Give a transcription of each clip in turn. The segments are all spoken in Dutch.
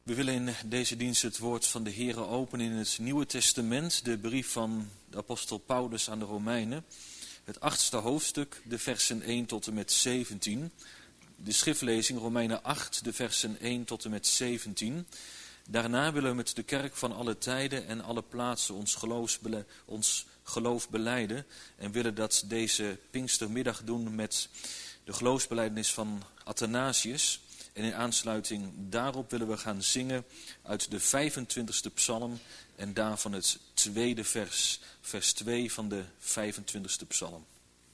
We willen in deze dienst het woord van de Heere openen in het Nieuwe Testament, de brief van de apostel Paulus aan de Romeinen, het 8e hoofdstuk, de versen 1 tot en met 17. De schriftlezing Romeinen 8, de versen 1 tot en met 17. Daarna willen we met de kerk van alle tijden en alle plaatsen ons geloof belijden en willen dat deze Pinkstermiddag doen met de geloofsbelijdenis van Athanasius. En in aansluiting daarop willen we gaan zingen uit de 25e psalm en daarvan het tweede vers, vers 2 van de 25e psalm.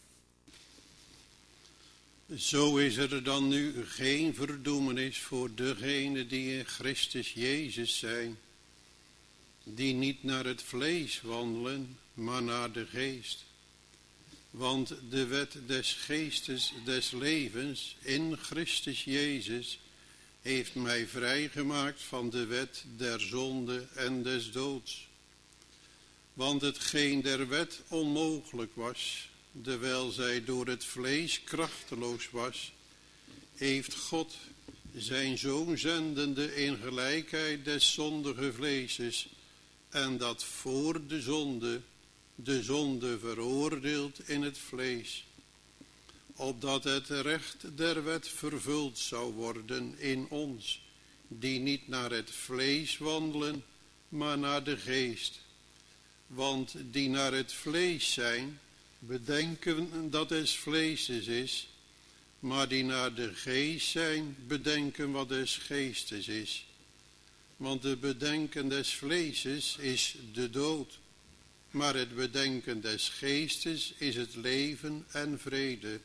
Zo is er dan nu geen verdoemenis voor degenen die in Christus Jezus zijn, die niet naar het vlees wandelen, maar naar de geest. Want de wet des geestes des levens in Christus Jezus heeft mij vrijgemaakt van de wet der zonde en des doods. Want hetgeen der wet onmogelijk was, dewijl zij door het vlees krachteloos was, heeft God zijn Zoon zendende in gelijkheid des zondige vleeses, en dat voor de zonde veroordeeld in het vlees, opdat het recht der wet vervuld zou worden in ons, die niet naar het vlees wandelen, maar naar de geest. Want die naar het vlees zijn, bedenken dat es vleeses is, maar die naar de geest zijn, bedenken wat des geestes is. Want het bedenken des vleeses is de dood, maar het bedenken des geestes is het leven en vrede.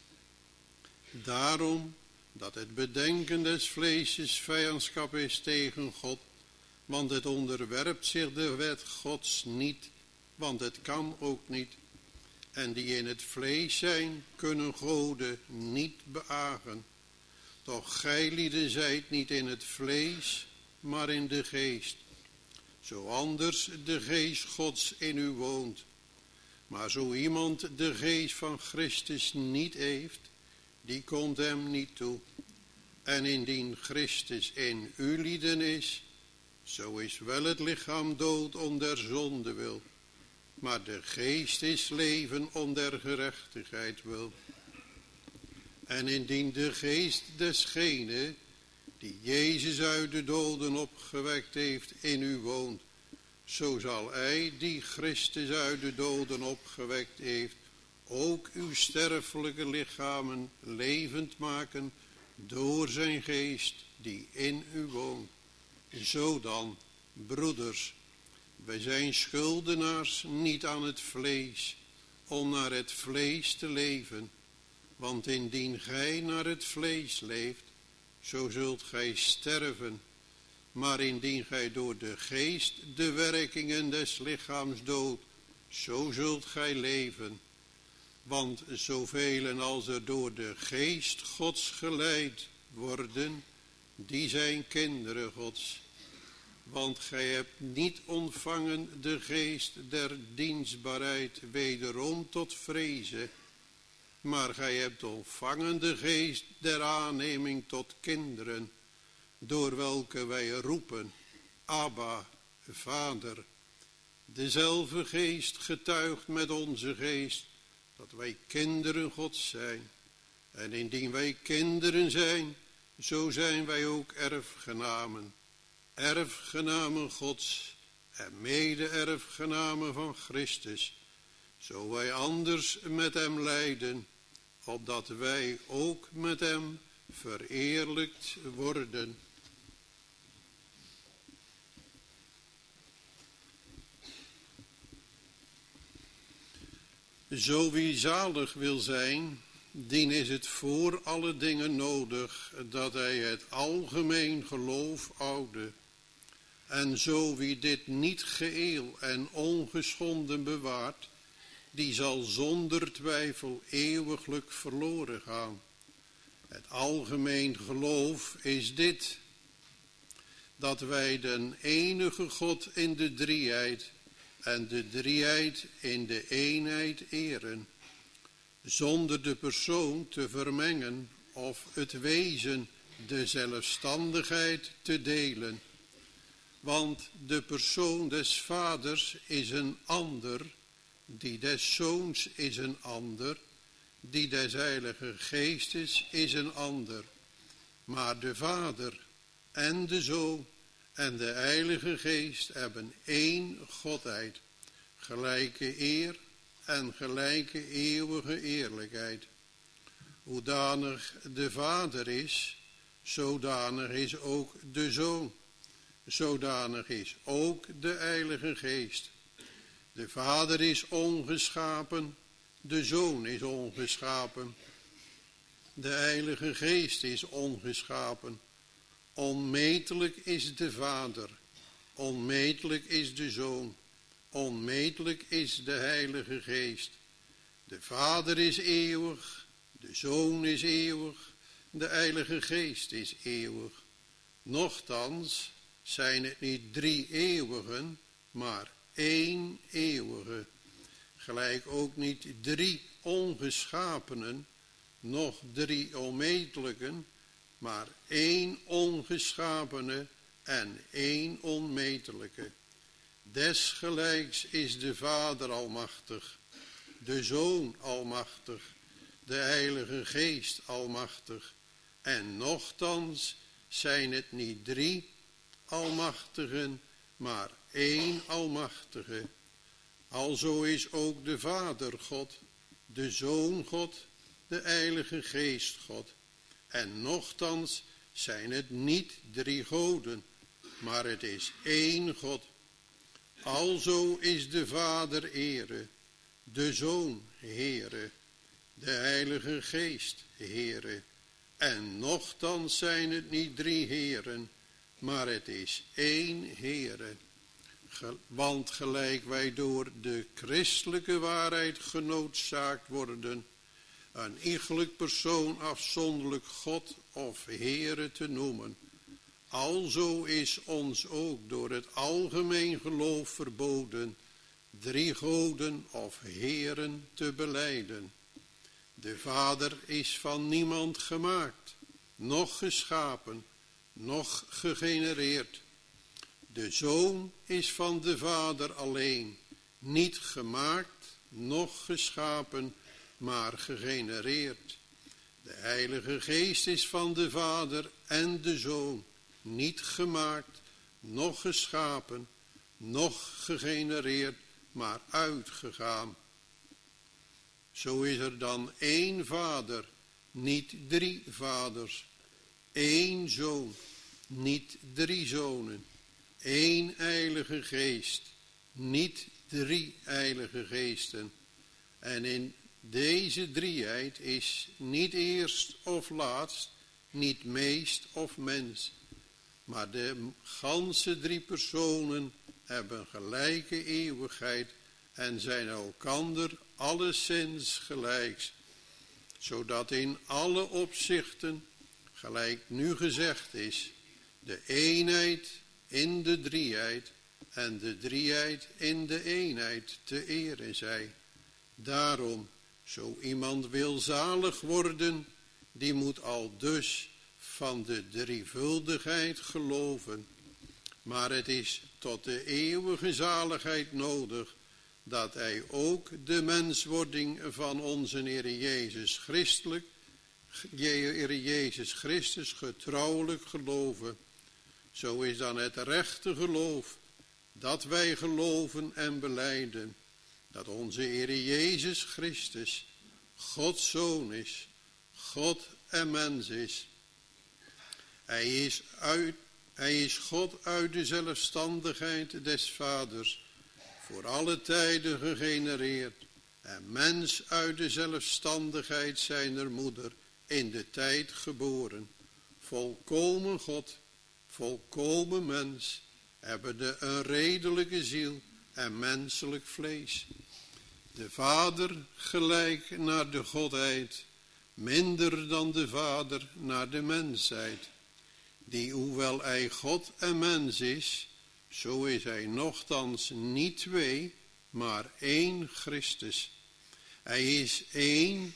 Daarom dat het bedenken des vleeses vijandschap is tegen God, want het onderwerpt zich de wet Gods niet, want het kan ook niet. En die in het vlees zijn, kunnen Gode niet behagen. Doch gijlieden zijt niet in het vlees, maar in de geest. Zo anders de geest Gods in u woont. Maar zo iemand de geest van Christus niet heeft, die komt hem niet toe. En indien Christus in u lieden is, zo is wel het lichaam dood om der zonde wil, maar de geest is leven om der gerechtigheid wil. En indien de geest desgene die Jezus uit de doden opgewekt heeft in u woont, zo zal hij die Christus uit de doden opgewekt heeft, ook uw sterfelijke lichamen levend maken door zijn geest die in u woont. Zo dan, broeders, wij zijn schuldenaars niet aan het vlees, om naar het vlees te leven. Want indien gij naar het vlees leeft, zo zult gij sterven. Maar indien gij door de geest de werkingen des lichaams doodt, zo zult gij leven. Want zoveel als er door de geest Gods geleid worden, die zijn kinderen Gods. Want gij hebt niet ontvangen de geest der dienstbaarheid wederom tot vrezen, maar gij hebt ontvangen de geest der aanneming tot kinderen, door welke wij roepen, Abba, Vader. Dezelfde geest getuigt met onze geest, dat wij kinderen Gods zijn. En indien wij kinderen zijn, zo zijn wij ook erfgenamen. Erfgenamen Gods en mede-erfgenamen van Christus, zo wij anders met hem lijden, opdat wij ook met hem vereerlijkt worden. Zo wie zalig wil zijn, dien is het voor alle dingen nodig dat hij het algemeen geloof oude. En zo wie dit niet geheel en ongeschonden bewaart, die zal zonder twijfel eeuwiglijk verloren gaan. Het algemeen geloof is dit, dat wij den enige God in de drieheid en de drieheid in de eenheid eren, zonder de persoon te vermengen of het wezen de zelfstandigheid te delen. Want de persoon des vaders is een ander, die des zoons is een ander, die des Heilige Geestes is een ander. Maar de Vader en de Zoon en de Heilige Geest hebben één Godheid, gelijke eer en gelijke eeuwige eerlijkheid. Hoedanig de Vader is, zodanig is ook de Zoon, zodanig is ook de Heilige Geest. De Vader is ongeschapen, de Zoon is ongeschapen, de Heilige Geest is ongeschapen. Onmetelijk is de Vader, onmetelijk is de Zoon, onmetelijk is de Heilige Geest. De Vader is eeuwig, de Zoon is eeuwig, de Heilige Geest is eeuwig. Nochtans zijn het niet 3 eeuwigen, maar 1 eeuwige. Gelijk ook niet 3 ongeschapenen, noch 3 onmetelijken, maar 1 ongeschapene en 1 onmetelijke. Desgelijks is de Vader almachtig, de Zoon almachtig, de Heilige Geest almachtig. En nochtans zijn het niet 3 almachtigen, maar 1 almachtige. Alzo is ook de Vader God, de Zoon God, de Heilige Geest God. En nochtans zijn het niet 3 goden, maar het is 1 God. Alzo is de Vader Heere, de Zoon Heere, de Heilige Geest Heere. En nochtans zijn het niet 3 Heeren, maar het is 1 Heere. Want gelijk wij door de christelijke waarheid genoodzaakt worden een iegelijk persoon afzonderlijk God of Heere te noemen, alzo is ons ook door het algemeen geloof verboden 3 goden of Heeren te belijden. De Vader is van niemand gemaakt, noch geschapen, noch gegenereerd. De Zoon is van de Vader alleen, niet gemaakt, noch geschapen, maar gegenereerd. De Heilige Geest is van de Vader en de Zoon, niet gemaakt, noch geschapen, noch gegenereerd, maar uitgegaan. Zo is er dan 1 Vader, niet 3 vaders, 1 Zoon, niet 3 zonen, 1 Heilige Geest, niet 3 Heilige Geesten. En in deze drieheid is niet eerst of laatst, niet meest of mens, maar de ganse 3 personen hebben gelijke eeuwigheid en zijn elkander alleszins gelijks, zodat in alle opzichten, gelijk nu gezegd is, de eenheid in de drieheid en de drieheid in de eenheid te ere zij. Daarom, zo iemand wil zalig worden, die moet al dus van de drievuldigheid geloven. Maar het is tot de eeuwige zaligheid nodig dat hij ook de menswording van onze Heer Jezus Christus getrouwelijk geloven. Zo is dan het rechte geloof dat wij geloven en belijden, dat onze Heer Jezus Christus Gods Zoon is, God en mens is. Hij is God uit de zelfstandigheid des Vaders, voor alle tijden gegenereerd, en mens uit de zelfstandigheid zijner moeder, in de tijd geboren. Volkomen God, volkomen mens, hebbende een redelijke ziel en menselijk vlees. De Vader gelijk naar de Godheid, minder dan de Vader naar de mensheid, die hoewel hij God en mens is, zo is hij nochtans niet 2, maar 1 Christus. Hij is 1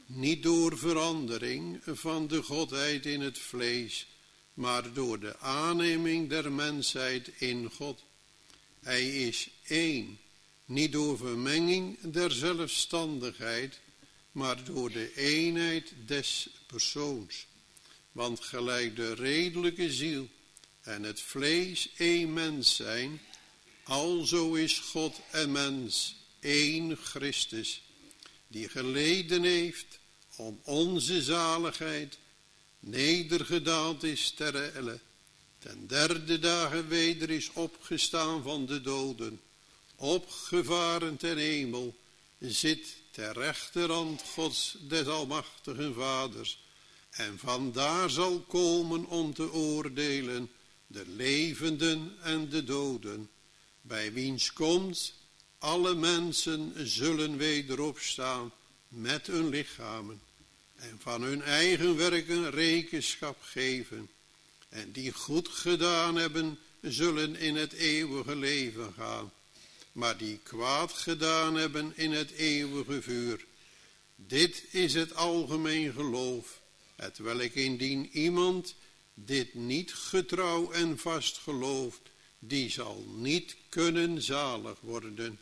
niet door verandering van de Godheid in het vlees, maar door de aanneming der mensheid in God. Hij is één, niet door vermenging der zelfstandigheid, maar door de eenheid des persoons. Want gelijk de redelijke ziel en het vlees één mens zijn, alzo is God en mens één Christus, die geleden heeft om onze zaligheid, nedergedaald is ter helle, ten derde dagen weder is opgestaan van de doden, opgevaren ten hemel, zit ter rechterhand Gods des almachtigen Vaders, en vandaar zal komen om te oordelen de levenden en de doden, bij wiens komst alle mensen zullen wederopstaan met hun lichamen en van hun eigen werken rekenschap geven. En die goed gedaan hebben, zullen in het eeuwige leven gaan, maar die kwaad gedaan hebben in het eeuwige vuur. Dit is het algemeen geloof, hetwelk indien iemand dit niet getrouw en vast gelooft, die zal niet kunnen zalig worden.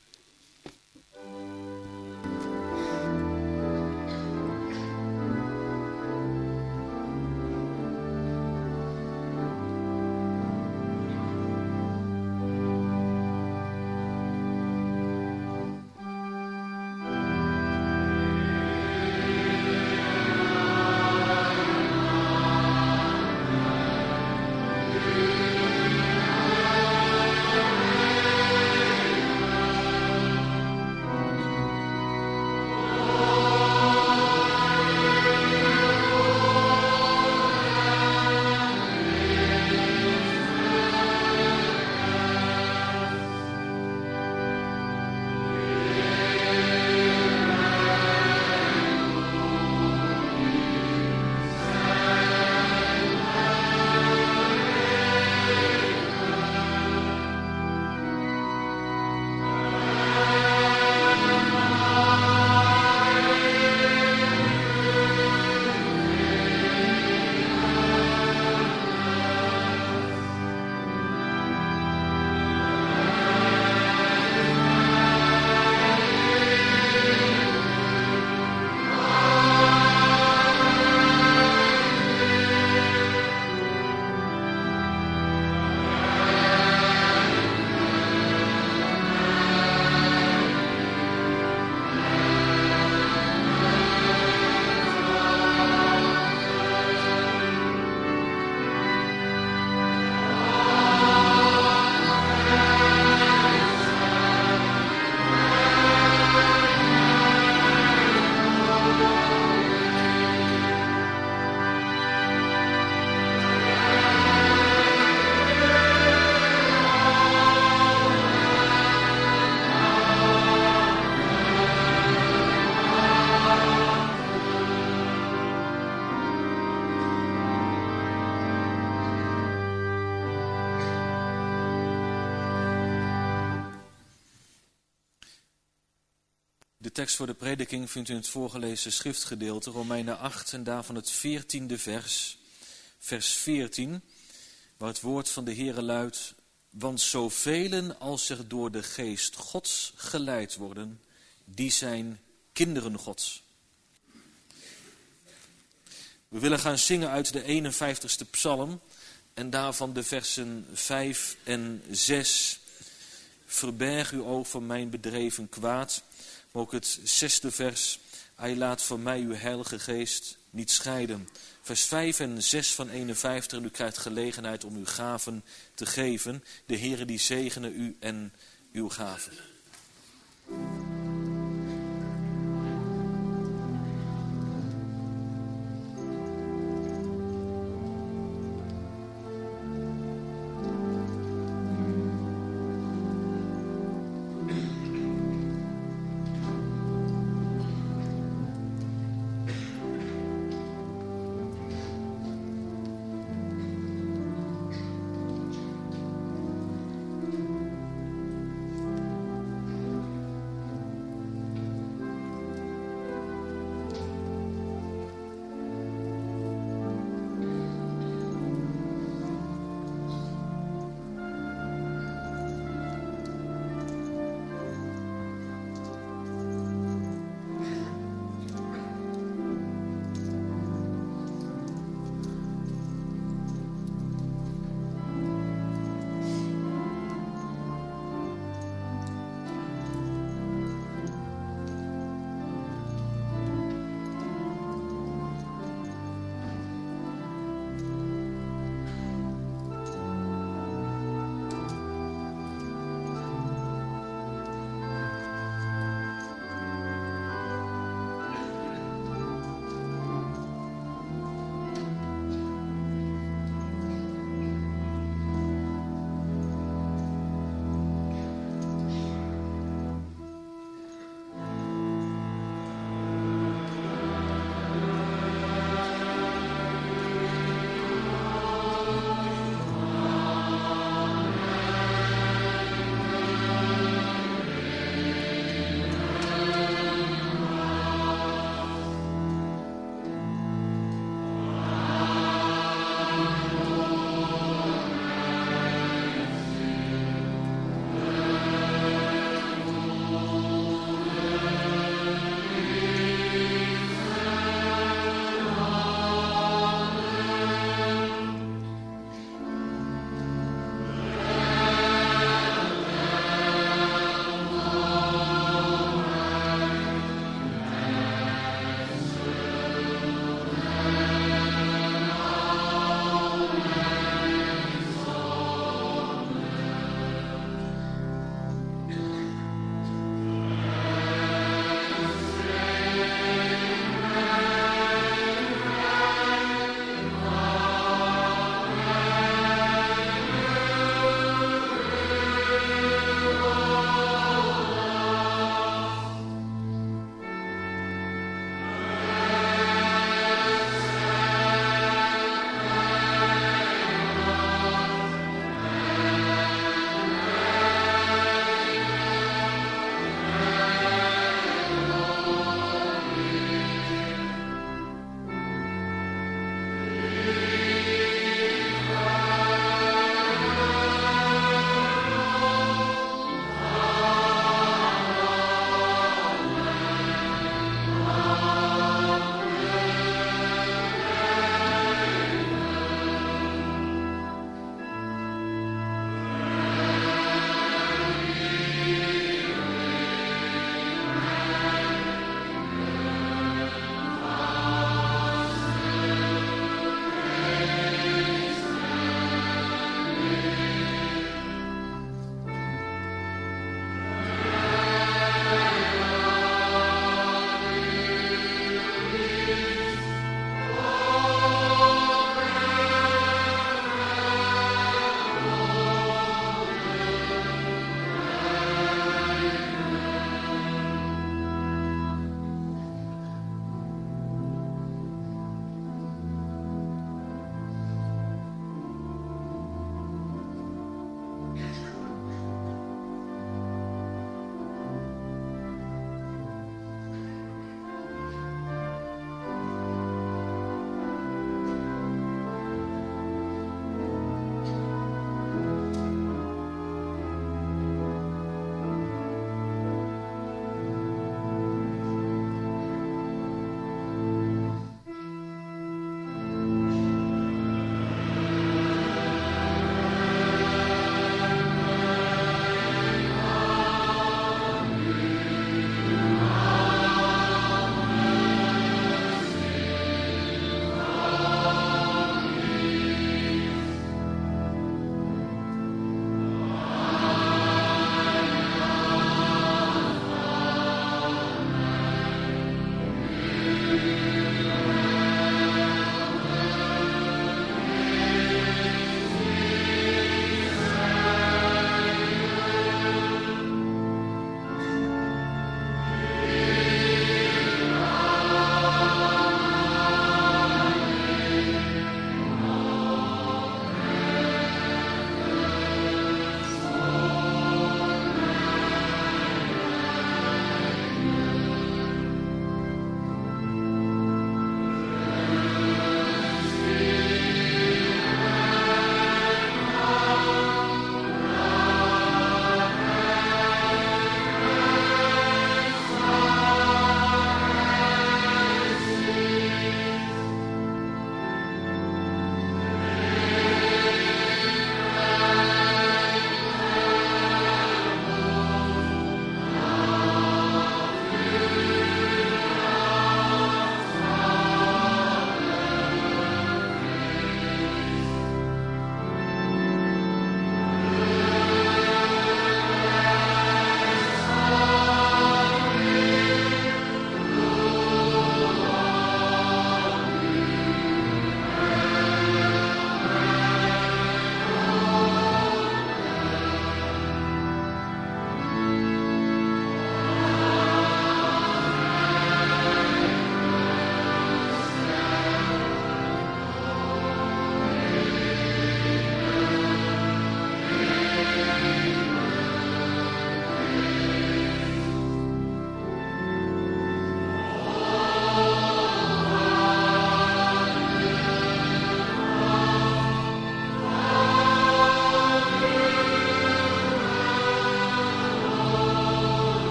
De tekst voor de prediking vindt u in het voorgelezen schriftgedeelte, Romeinen 8 en daarvan het 14e vers, vers 14, waar het woord van de Heere luidt: want zovelen als er door de geest Gods geleid worden, die zijn kinderen Gods. We willen gaan zingen uit de 51ste psalm en daarvan de versen 5 en 6. Verberg uw oog van mijn bedreven kwaad. Maar ook het 6e vers. Hij laat van mij uw heilige geest niet scheiden. Vers 5 en 6 van 51. En u krijgt gelegenheid om uw gaven te geven. De Heere die zegene u en uw gaven.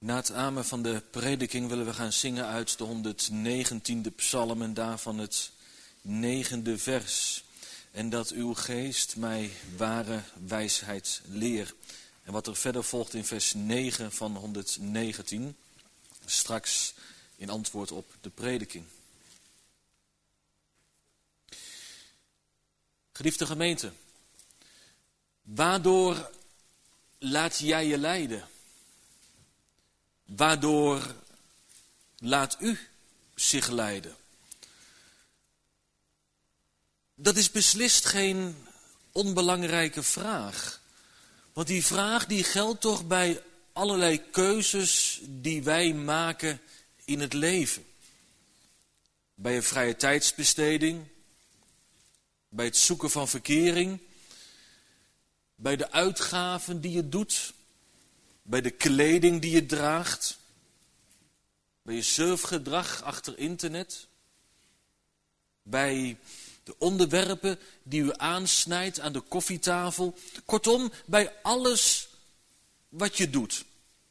Na het amen van de prediking willen we gaan zingen uit de 119e psalm en daarvan het 9e vers. En dat uw geest mij ware wijsheid leer. En wat er verder volgt in vers 9 van 119, straks in antwoord op de prediking. Geliefde gemeente, waardoor laat jij je leiden? Waardoor laat u zich leiden? Dat is beslist geen onbelangrijke vraag. Want die vraag die geldt toch bij allerlei keuzes die wij maken in het leven. Bij een vrije tijdsbesteding, bij het zoeken van verkering, bij de uitgaven die je doet, bij de kleding die je draagt, bij je surfgedrag achter internet, bij de onderwerpen die u aansnijdt aan de koffietafel. Kortom, bij alles wat je doet.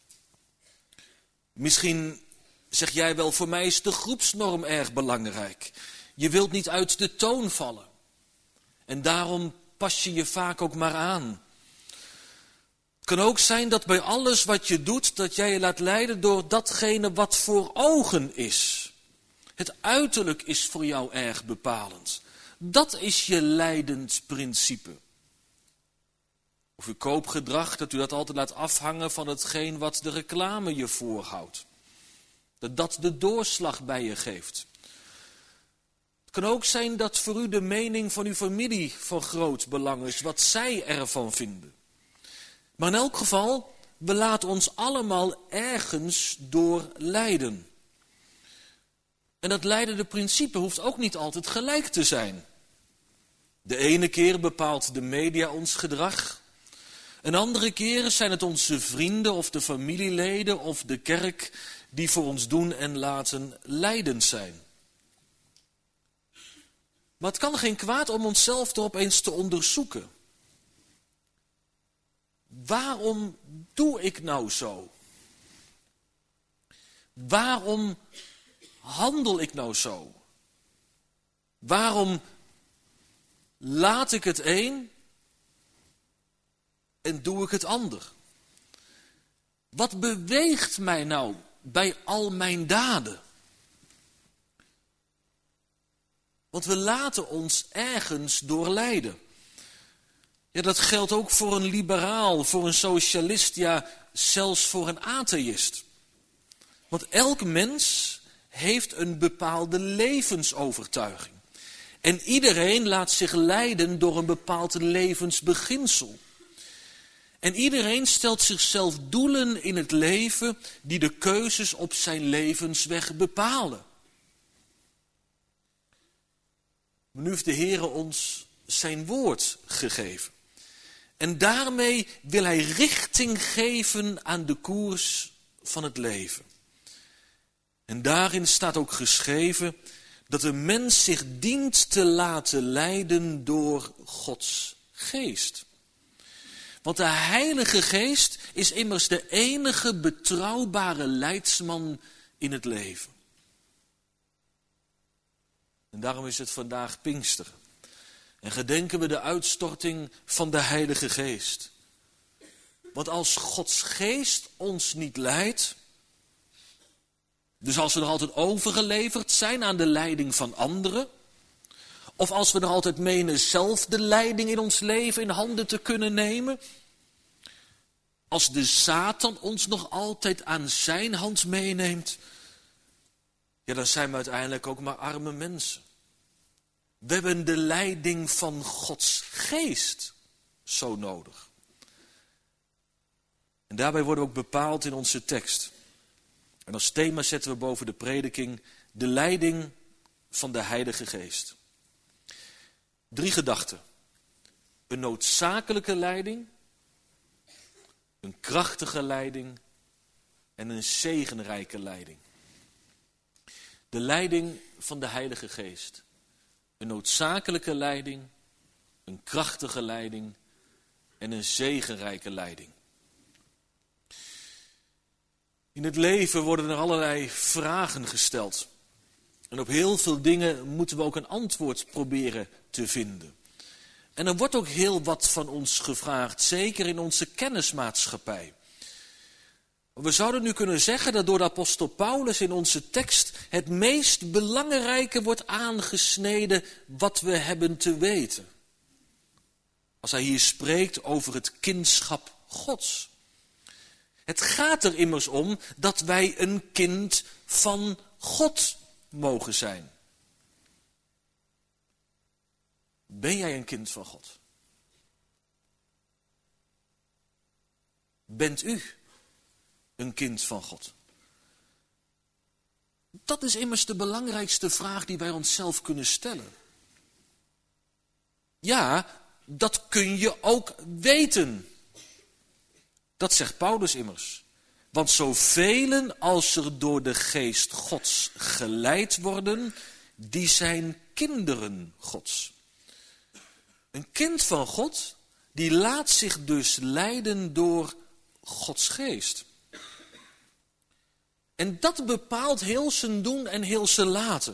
Misschien zeg jij wel, voor mij is de groepsnorm erg belangrijk. Je wilt niet uit de toon vallen. En daarom pas je je vaak ook maar aan. Het kan ook zijn dat bij alles wat je doet, dat jij je laat leiden door datgene wat voor ogen is. Het uiterlijk is voor jou erg bepalend. Dat is je leidend principe. Of uw koopgedrag, dat u dat altijd laat afhangen van hetgeen wat de reclame je voorhoudt. Dat dat de doorslag bij je geeft. Het kan ook zijn dat voor u de mening van uw familie van groot belang is, wat zij ervan vinden. Maar in elk geval, we laten ons allemaal ergens door leiden. En dat leidende principe hoeft ook niet altijd gelijk te zijn. De ene keer bepaalt de media ons gedrag. Een andere keer zijn het onze vrienden of de familieleden of de kerk die voor ons doen en laten leidend zijn. Maar het kan geen kwaad om onszelf erop eens te onderzoeken. Waarom doe ik nou zo? Waarom handel ik nou zo? Waarom laat ik het een en doe ik het ander? Wat beweegt mij nou bij al mijn daden? Want we laten ons ergens door leiden. Ja, dat geldt ook voor een liberaal, voor een socialist, ja, zelfs voor een atheïst. Want elk mens heeft een bepaalde levensovertuiging. En iedereen laat zich leiden door een bepaald levensbeginsel. En iedereen stelt zichzelf doelen in het leven die de keuzes op zijn levensweg bepalen. Maar nu heeft de Heere ons zijn woord gegeven. En daarmee wil hij richting geven aan de koers van het leven. En daarin staat ook geschreven dat een mens zich dient te laten leiden door Gods geest. Want de Heilige Geest is immers de enige betrouwbare leidsman in het leven. En daarom is het vandaag Pinksteren. En gedenken we de uitstorting van de Heilige Geest. Want als Gods Geest ons niet leidt, dus als we nog altijd overgeleverd zijn aan de leiding van anderen, of als we nog altijd menen zelf de leiding in ons leven in handen te kunnen nemen, als de Satan ons nog altijd aan zijn hand meeneemt, ja, dan zijn we uiteindelijk ook maar arme mensen. We hebben de leiding van Gods Geest zo nodig. En daarbij worden we ook bepaald in onze tekst. En als thema zetten we boven de prediking de leiding van de Heilige Geest. 3 gedachten. Een noodzakelijke leiding, een krachtige leiding en een zegenrijke leiding. De leiding van de Heilige Geest. Een noodzakelijke leiding, een krachtige leiding en een zegenrijke leiding. In het leven worden er allerlei vragen gesteld. En op heel veel dingen moeten we ook een antwoord proberen te vinden. En er wordt ook heel wat van ons gevraagd, zeker in onze kennismaatschappij. We zouden nu kunnen zeggen dat door de apostel Paulus in onze tekst het meest belangrijke wordt aangesneden wat we hebben te weten. Als hij hier spreekt over het kindschap Gods. Het gaat er immers om dat wij een kind van God mogen zijn. Ben jij een kind van God? Bent u een kind van God? Dat is immers de belangrijkste vraag die wij onszelf kunnen stellen. Ja, dat kun je ook weten. Dat zegt Paulus immers. Want zoveel als er door de geest Gods geleid worden, die zijn kinderen Gods. Een kind van God, die laat zich dus leiden door Gods geest. En dat bepaalt heel zijn doen en heel zijn laten.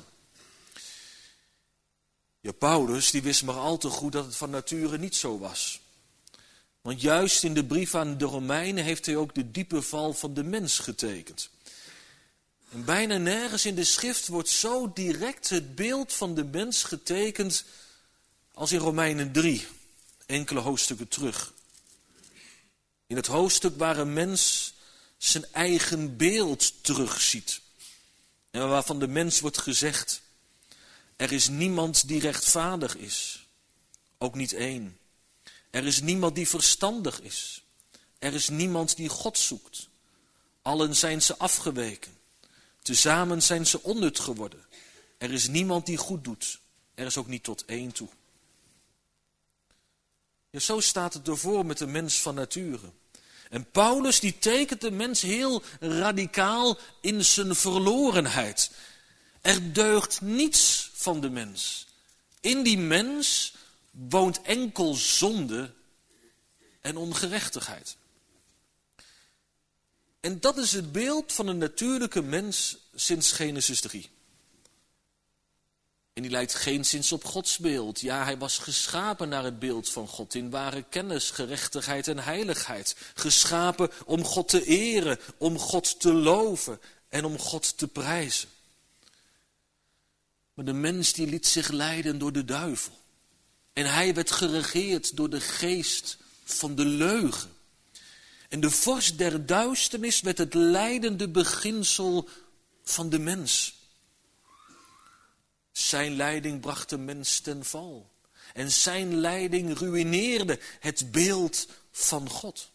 Ja, Paulus die wist maar al te goed dat het van nature niet zo was. Want juist in de brief aan de Romeinen heeft hij ook de diepe val van de mens getekend. En bijna nergens in de schrift wordt zo direct het beeld van de mens getekend als in Romeinen 3, enkele hoofdstukken terug. In het hoofdstuk waar een mens zijn eigen beeld terugziet. En waarvan de mens wordt gezegd: er is niemand die rechtvaardig is, ook niet één. Er is niemand die verstandig is. Er is niemand die God zoekt. Allen zijn ze afgeweken. Tezamen zijn ze onnut geworden. Er is niemand die goed doet. Er is ook niet tot één toe. Ja, zo staat het ervoor met de mens van nature. En Paulus die tekent de mens heel radicaal in zijn verlorenheid. Er deugt niets van de mens. In die mens woont enkel zonde en ongerechtigheid. En dat is het beeld van een natuurlijke mens sinds Genesis 3. En die lijkt geenszins op Gods beeld. Ja, hij was geschapen naar het beeld van God, in ware kennis, gerechtigheid en heiligheid. Geschapen om God te eren, om God te loven en om God te prijzen. Maar de mens die liet zich leiden door de duivel. En hij werd geregeerd door de geest van de leugen. En de vorst der duisternis werd het leidende beginsel van de mens. Zijn leiding bracht de mens ten val. En zijn leiding ruïneerde het beeld van God.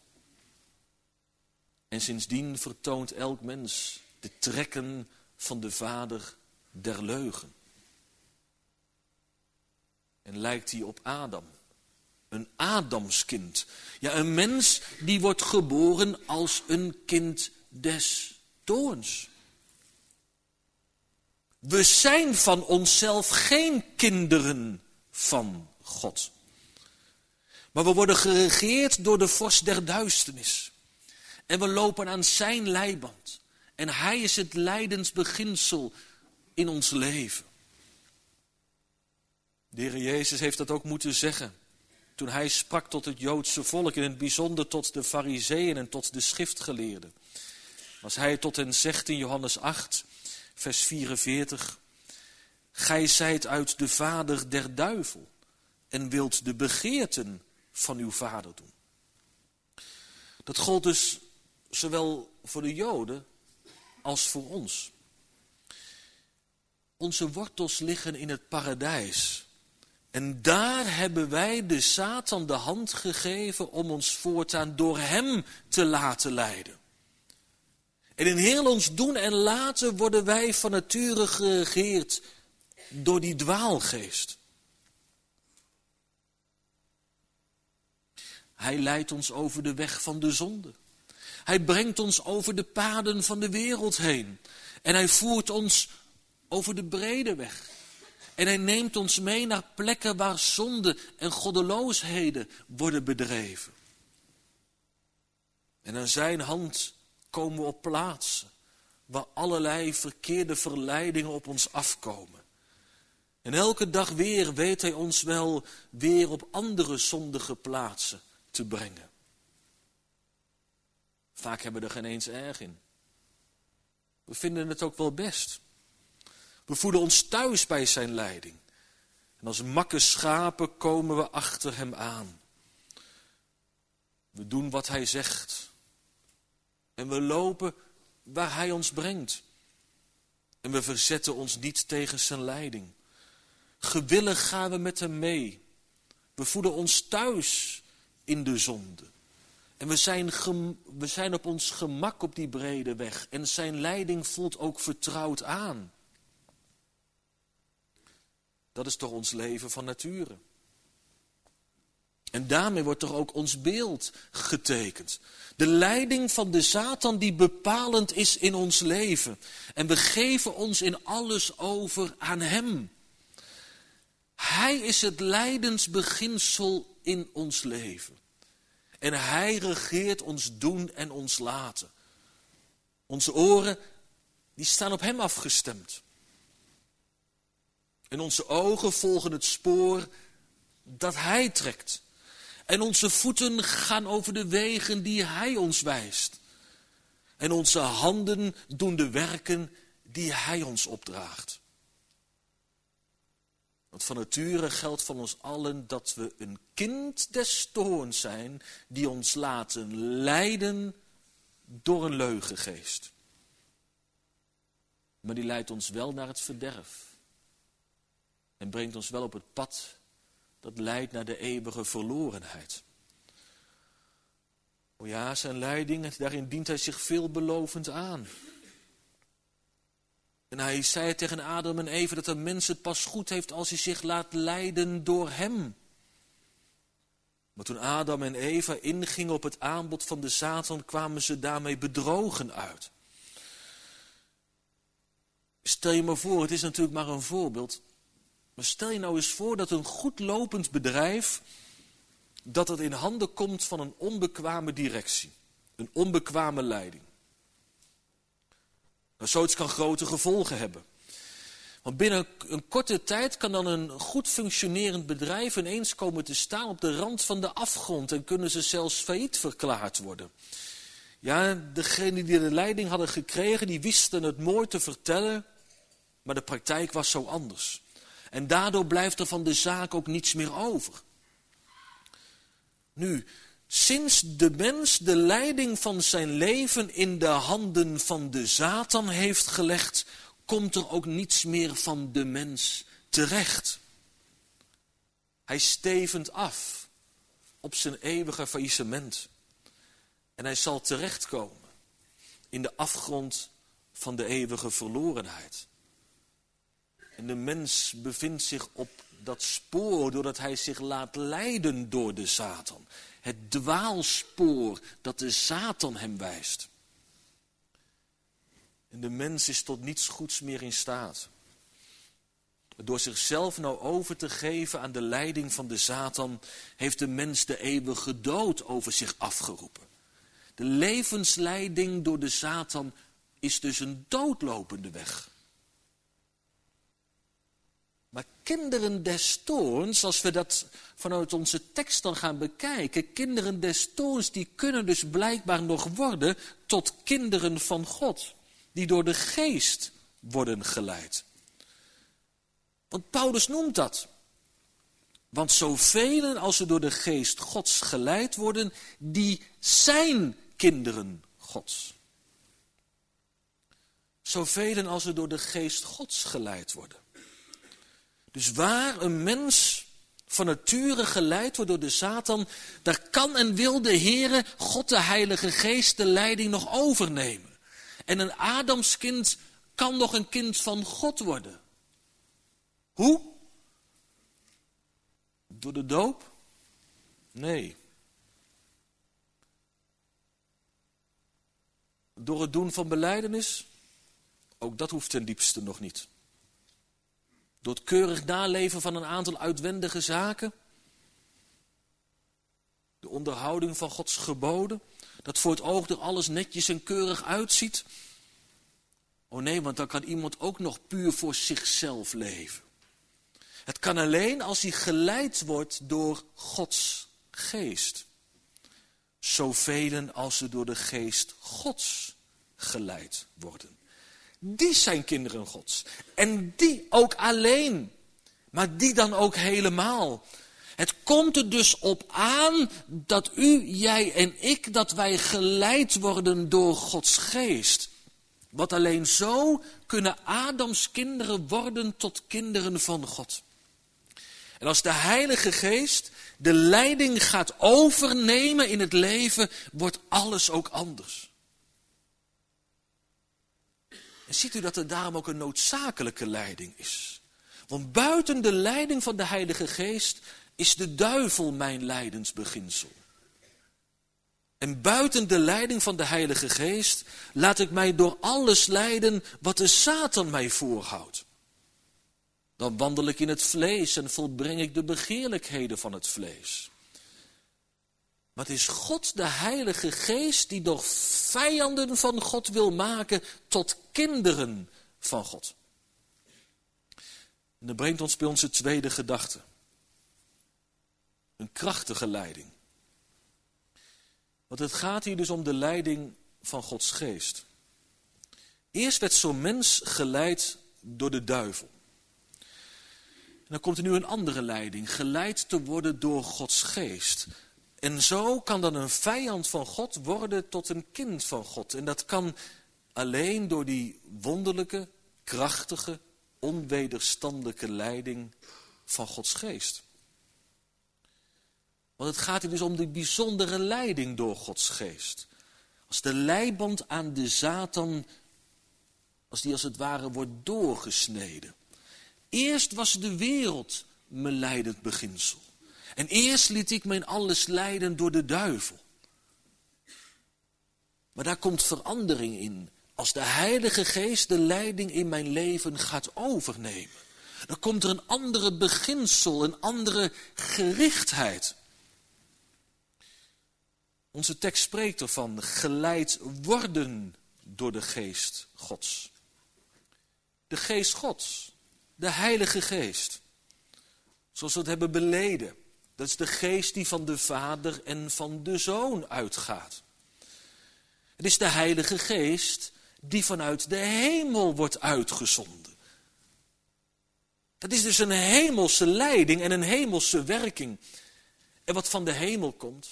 En sindsdien vertoont elk mens de trekken van de vader der leugen. En lijkt hij op Adam. Een Adamskind. Ja, een mens die wordt geboren als een kind des toorns. We zijn van onszelf geen kinderen van God. Maar we worden geregeerd door de vorst der duisternis. En we lopen aan zijn leiband. En hij is het lijdensbeginsel in ons leven. De Heer Jezus heeft dat ook moeten zeggen. Toen hij sprak tot het Joodse volk, in het bijzonder tot de Farizeeën en tot de schriftgeleerden. Als hij tot hen zegt in Johannes 8, vers 44. Gij zijt uit de vader der duivel en wilt de begeerten van uw vader doen. Dat gold dus zowel voor de Joden als voor ons. Onze wortels liggen in het paradijs. En daar hebben wij de Satan de hand gegeven om ons voortaan door hem te laten leiden. En in heel ons doen en laten worden wij van nature geregeerd door die dwaalgeest. Hij leidt ons over de weg van de zonde. Hij brengt ons over de paden van de wereld heen. En hij voert ons over de brede weg. En hij neemt ons mee naar plekken waar zonde en goddeloosheden worden bedreven. En aan zijn hand komen we op plaatsen waar allerlei verkeerde verleidingen op ons afkomen. En elke dag weer weet hij ons wel weer op andere zondige plaatsen te brengen. Vaak hebben we er geen eens erg in. We vinden het ook wel best. We voelen ons thuis bij zijn leiding. En als makke schapen komen we achter hem aan. We doen wat hij zegt. En we lopen waar hij ons brengt. En we verzetten ons niet tegen zijn leiding. Gewillig gaan we met hem mee. We voelen ons thuis in de zonde. En we zijn op ons gemak op die brede weg. En zijn leiding voelt ook vertrouwd aan. Dat is toch ons leven van nature. En daarmee wordt toch ook ons beeld getekend. De leiding van de Satan die bepalend is in ons leven. En we geven ons in alles over aan hem. Hij is het lijdensbeginsel in ons leven. En hij regeert ons doen en ons laten. Onze oren, die staan op hem afgestemd. En onze ogen volgen het spoor dat hij trekt. En onze voeten gaan over de wegen die hij ons wijst. En onze handen doen de werken die hij ons opdraagt. Want van nature geldt van ons allen dat we een kind des toorns zijn die ons laten leiden door een leugengeest. Maar die leidt ons wel naar het verderf. En brengt ons wel op het pad dat leidt naar de eeuwige verlorenheid. O ja, zijn leiding, daarin dient hij zich veelbelovend aan. En hij zei tegen Adam en Eva dat een mens het pas goed heeft als hij zich laat leiden door hem. Maar toen Adam en Eva ingingen op het aanbod van de Satan, kwamen ze daarmee bedrogen uit. Stel je maar voor, het is natuurlijk maar een voorbeeld. Maar stel je nou eens voor dat een goed lopend bedrijf, dat het in handen komt van een onbekwame directie. Een onbekwame leiding. Nou, zoiets kan grote gevolgen hebben. Want binnen een korte tijd kan dan een goed functionerend bedrijf ineens komen te staan op de rand van de afgrond. En kunnen ze zelfs failliet verklaard worden. Ja, degenen die de leiding hadden gekregen, die wisten het mooi te vertellen. Maar de praktijk was zo anders. En daardoor blijft er van de zaak ook niets meer over. Nu, sinds de mens de leiding van zijn leven in de handen van de Satan heeft gelegd, komt er ook niets meer van de mens terecht. Hij stevend af op zijn eeuwige faillissement. En hij zal terechtkomen in de afgrond van de eeuwige verlorenheid. En de mens bevindt zich op dat spoor doordat hij zich laat leiden door de Satan. Het dwaalspoor dat de Satan hem wijst. En de mens is tot niets goeds meer in staat. Door zichzelf nou over te geven aan de leiding van de Satan, heeft de mens de eeuwige dood over zich afgeroepen. De levensleiding door de Satan is dus een doodlopende weg. Maar kinderen des toorns, als we dat vanuit onze tekst dan gaan bekijken, kinderen des toorns die kunnen dus blijkbaar nog worden tot kinderen van God, die door de geest worden geleid. Want Paulus noemt dat. Want zoveel als ze door de geest Gods geleid worden, die zijn kinderen Gods. Zoveel als ze door de geest Gods geleid worden. Dus waar een mens van nature geleid wordt door de Satan, daar kan en wil de Heere, God de Heilige Geest, de leiding nog overnemen. En een Adamskind kan nog een kind van God worden. Hoe? Door de doop? Nee. Door het doen van belijdenis? Ook dat hoeft ten diepste nog niet. Door het keurig naleven van een aantal uitwendige zaken. De onderhouding van Gods geboden. Dat voor het oog er alles netjes en keurig uitziet? Oh nee, want dan kan iemand ook nog puur voor zichzelf leven. Het kan alleen als hij geleid wordt door Gods geest. Zoveel als ze door de geest Gods geleid worden. Die zijn kinderen Gods. En die ook alleen. Maar die dan ook helemaal. Het komt er dus op aan dat u, jij en ik, dat wij geleid worden door Gods geest. Want alleen zo kunnen Adams kinderen worden tot kinderen van God. En als de Heilige Geest de leiding gaat overnemen in het leven, wordt alles ook anders. En ziet u dat er daarom ook een noodzakelijke leiding is. Want buiten de leiding van de Heilige Geest is de duivel mijn lijdensbeginsel. En buiten de leiding van de Heilige Geest laat ik mij door alles leiden wat de Satan mij voorhoudt. Dan wandel ik in het vlees en volbreng ik de begeerlijkheden van het vlees. Maar het is God, de Heilige Geest, die door vijanden van God wil maken tot kinderen van God. En dat brengt ons bij onze tweede gedachte. Een krachtige leiding. Want het gaat hier dus om de leiding van Gods geest. Eerst werd zo'n mens geleid door de duivel. En dan komt er nu een andere leiding, geleid te worden door Gods geest. En zo kan dan een vijand van God worden tot een kind van God. En dat kan alleen door die wonderlijke, krachtige, onwederstandelijke leiding van Gods geest. Want het gaat hier dus om de bijzondere leiding door Gods geest. Als de leiband aan de Satan, als die als het ware wordt doorgesneden. Eerst was de wereld mijn leidend beginsel. En eerst liet ik me in alles leiden door de duivel. Maar daar komt verandering in. Als de Heilige Geest de leiding in mijn leven gaat overnemen. Dan komt er een andere beginsel, een andere gerichtheid. Onze tekst spreekt ervan geleid worden door de geest Gods. De geest Gods, de Heilige Geest. Zoals we het hebben beleden. Dat is de geest die van de Vader en van de Zoon uitgaat. Het is de Heilige Geest die vanuit de hemel wordt uitgezonden. Dat is dus een hemelse leiding en een hemelse werking. En wat van de hemel komt,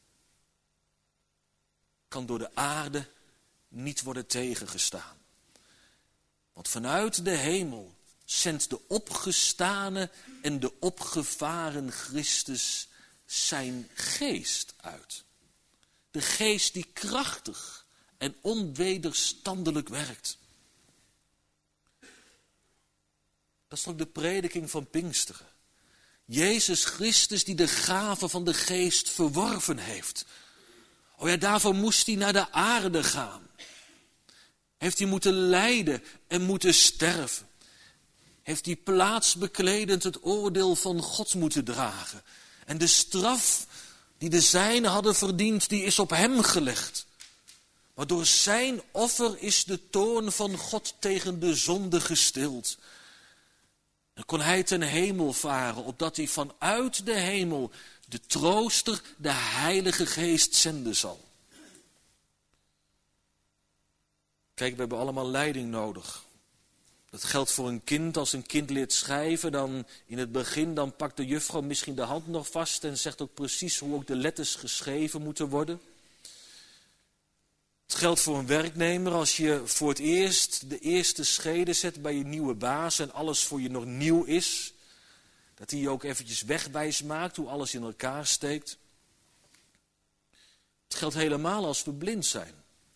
kan door de aarde niet worden tegengestaan. Want vanuit de hemel zendt de opgestane en de opgevaren Christus zijn geest uit. De geest die krachtig en onwederstandelijk werkt. Dat is ook de prediking van Pinksteren. Jezus Christus die de gave van de geest verworven heeft. Oh ja, daarvoor moest hij naar de aarde gaan. Heeft hij moeten lijden en moeten sterven. Heeft hij plaatsbekledend het oordeel van God moeten dragen. En de straf die de zijnen hadden verdiend, die is op hem gelegd. Maar door zijn offer is de toorn van God tegen de zonde gestild. Dan kon hij ten hemel varen, opdat hij vanuit de hemel de trooster, de Heilige Geest zenden zal. Kijk, we hebben allemaal leiding nodig. Dat geldt voor een kind. Als een kind leert schrijven, dan in het begin dan pakt de juffrouw misschien de hand nog vast en zegt ook precies hoe ook de letters geschreven moeten worden. Het geldt voor een werknemer als je voor het eerst de eerste schreden zet bij je nieuwe baas en alles voor je nog nieuw is. Dat hij je ook eventjes wegwijs maakt hoe alles in elkaar steekt. Het geldt helemaal als we blind zijn.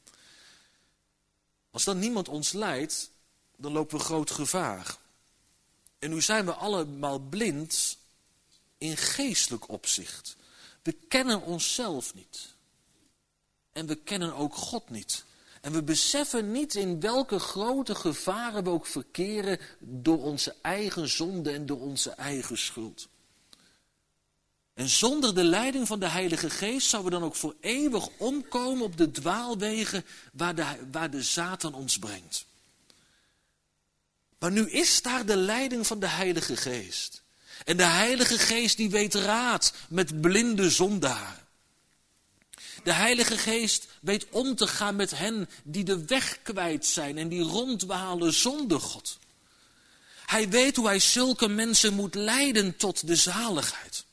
Als dan niemand ons leidt, dan lopen we groot gevaar. En nu zijn we allemaal blind in geestelijk opzicht. We kennen onszelf niet. En we kennen ook God niet. En we beseffen niet in welke grote gevaren we ook verkeren door onze eigen zonde en door onze eigen schuld. En zonder de leiding van de Heilige Geest zouden we dan ook voor eeuwig omkomen op de dwaalwegen waar de Satan ons brengt. Maar nu is daar de leiding van de Heilige Geest. En de Heilige Geest die weet raad met blinde zondaren. De Heilige Geest weet om te gaan met hen die de weg kwijt zijn en die rondwalen zonder God. Hij weet hoe hij zulke mensen moet leiden tot de zaligheid.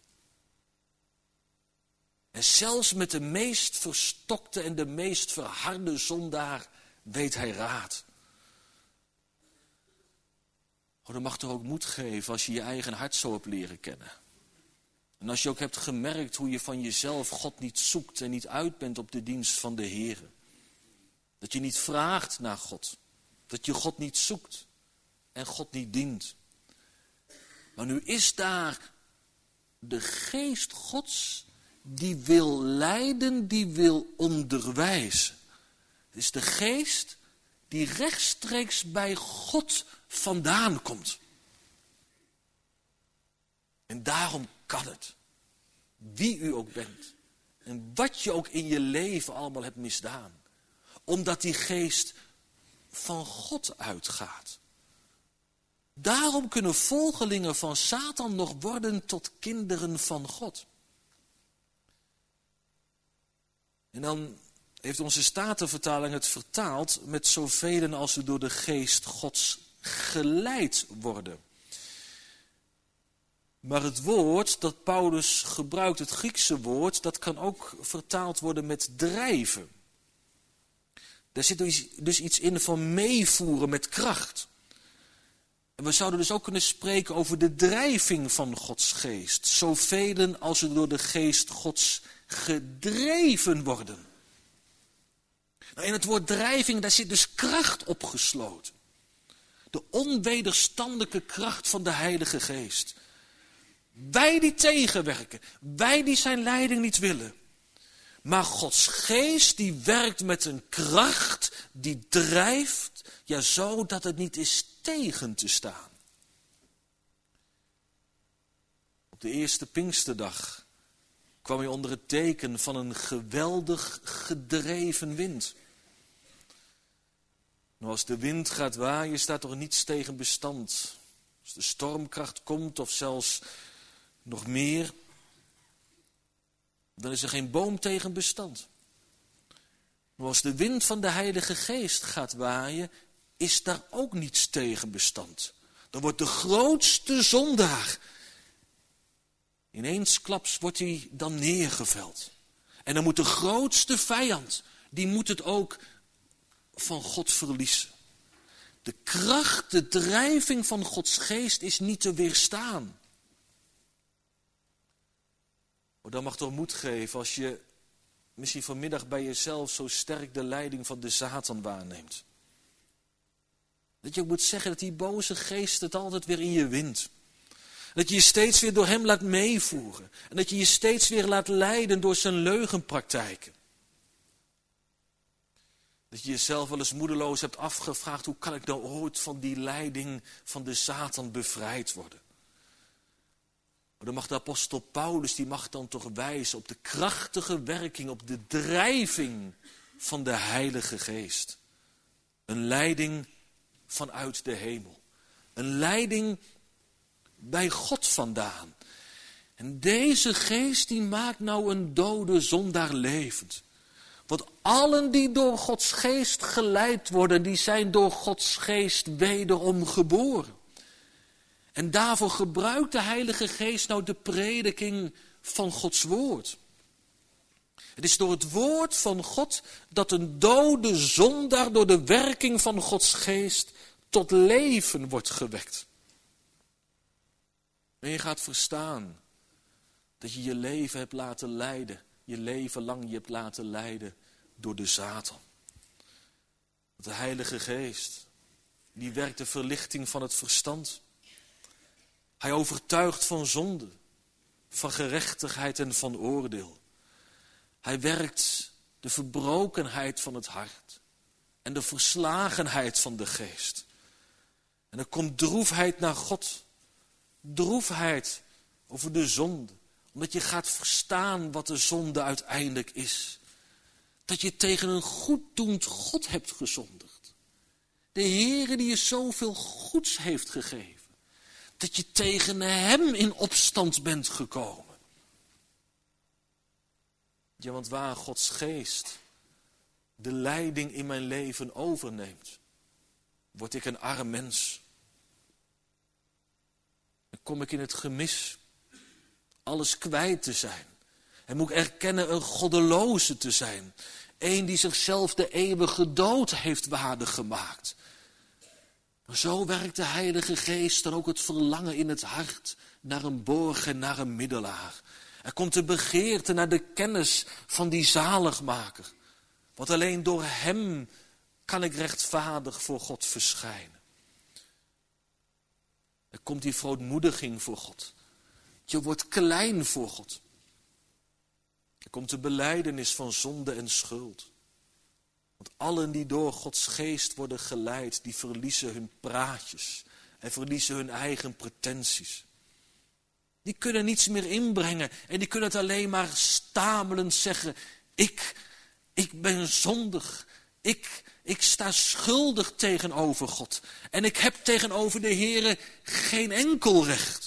En zelfs met de meest verstokte en de meest verharde zondaar weet hij raad. Dat mag toch ook moed geven als je je eigen hart zo hebt leren kennen. En als je ook hebt gemerkt hoe je van jezelf God niet zoekt en niet uit bent op de dienst van de Heer. Dat je niet vraagt naar God. Dat je God niet zoekt en God niet dient. Maar nu is daar de geest Gods die wil leiden, die wil onderwijzen. Het is de geest die rechtstreeks bij God vandaan komt. En daarom kan het, wie u ook bent en wat je ook in je leven allemaal hebt misdaan, omdat die geest van God uitgaat. Daarom kunnen volgelingen van Satan nog worden tot kinderen van God. En dan heeft onze Statenvertaling het vertaald met zoveel als ze door de geest Gods geleid worden. Maar het woord dat Paulus gebruikt, het Griekse woord, dat kan ook vertaald worden met drijven. Daar zit dus iets in van meevoeren met kracht. En we zouden dus ook kunnen spreken over de drijving van Gods geest. Zoveel als ze door de geest Gods gedreven worden. Nou, in het woord drijving, daar zit dus kracht opgesloten. De onwederstandelijke kracht van de Heilige Geest. Wij die tegenwerken, wij die zijn leiding niet willen. Maar Gods geest die werkt met een kracht die drijft, ja, zo dat het niet is tegen te staan. Op de eerste Pinksterdag kwam hij onder het teken van een geweldig gedreven wind. Nou, als de wind gaat waaien, staat er niets tegen bestand. Als de stormkracht komt of zelfs nog meer, dan is er geen boom tegen bestand. Maar als de wind van de Heilige Geest gaat waaien, is daar ook niets tegen bestand. Dan wordt de grootste zondaar, ineensklaps wordt hij dan neergeveld. En dan moet de grootste vijand, die moet het ook van God verliezen. De kracht, de drijving van Gods geest is niet te weerstaan. Maar dan mag toch moed geven als je misschien vanmiddag bij jezelf zo sterk de leiding van de Satan waarneemt. Dat je ook moet zeggen dat die boze geest het altijd weer in je wint. Dat je je steeds weer door hem laat meevoeren. En dat je je steeds weer laat leiden door zijn leugenpraktijken. Dat je jezelf wel eens moedeloos hebt afgevraagd, hoe kan ik nou ooit van die leiding van de Satan bevrijd worden? Maar dan mag de apostel Paulus, die mag dan toch wijzen op de krachtige werking, op de drijving van de Heilige Geest. Een leiding vanuit de hemel. Een leiding bij God vandaan. En deze geest die maakt nou een dode zondaar levend. Want allen die door Gods geest geleid worden, die zijn door Gods geest wederom geboren. En daarvoor gebruikt de Heilige Geest nou de prediking van Gods woord. Het is door het woord van God dat een dode zondaar door de werking van Gods geest tot leven wordt gewekt. En je gaat verstaan dat je je leven hebt laten leiden. Je leven lang je hebt laten leiden door de Satan. De Heilige Geest, die werkt de verlichting van het verstand. Hij overtuigt van zonde, van gerechtigheid en van oordeel. Hij werkt de verbrokenheid van het hart en de verslagenheid van de geest. En er komt droefheid naar God. Droefheid over de zonde, Omdat je gaat verstaan wat de zonde uiteindelijk is. Dat je tegen een goeddoend God hebt gezondigd. De Heere die je zoveel goeds heeft gegeven. Dat je tegen hem in opstand bent gekomen. Ja, want waar Gods geest de leiding in mijn leven overneemt, word ik een arm mens. Dan kom ik in het gemis alles kwijt te zijn. En moet ik erkennen een goddeloze te zijn. Een die zichzelf de eeuwige dood heeft waardig gemaakt. Maar zo werkt de Heilige Geest dan ook het verlangen in het hart naar een borg en naar een middelaar. Er komt de begeerte naar de kennis van die zaligmaker. Want alleen door hem kan ik rechtvaardig voor God verschijnen. Er komt die verootmoediging voor God. Je wordt klein voor God. Er komt de belijdenis van zonde en schuld. Want allen die door Gods geest worden geleid, die verliezen hun praatjes en verliezen hun eigen pretenties. Die kunnen niets meer inbrengen en die kunnen het alleen maar stamelend zeggen. Ik ben zondig. Ik sta schuldig tegenover God. En ik heb tegenover de Heere geen enkel recht.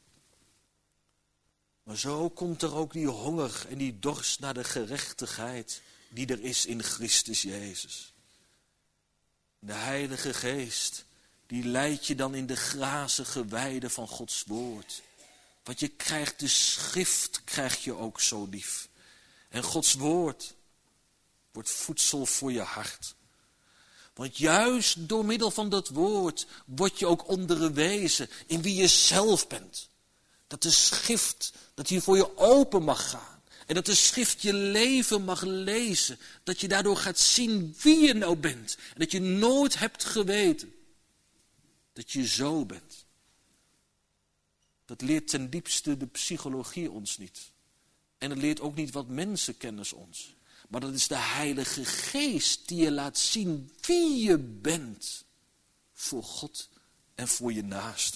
Maar zo komt er ook die honger en die dorst naar de gerechtigheid die er is in Christus Jezus. De Heilige Geest, die leidt je dan in de grazige weide van Gods woord. Want je krijgt de schrift, krijg je ook zo lief. En Gods woord wordt voedsel voor je hart. Want juist door middel van dat woord word je ook onderwezen in wie je zelf bent. Dat de schrift, dat die voor je open mag gaan. En dat de schrift je leven mag lezen. Dat je daardoor gaat zien wie je nou bent. En dat je nooit hebt geweten dat je zo bent. Dat leert ten diepste de psychologie ons niet. En dat leert ook niet wat mensenkennis ons. Maar dat is de Heilige Geest die je laat zien wie je bent. Voor God en voor je naaste.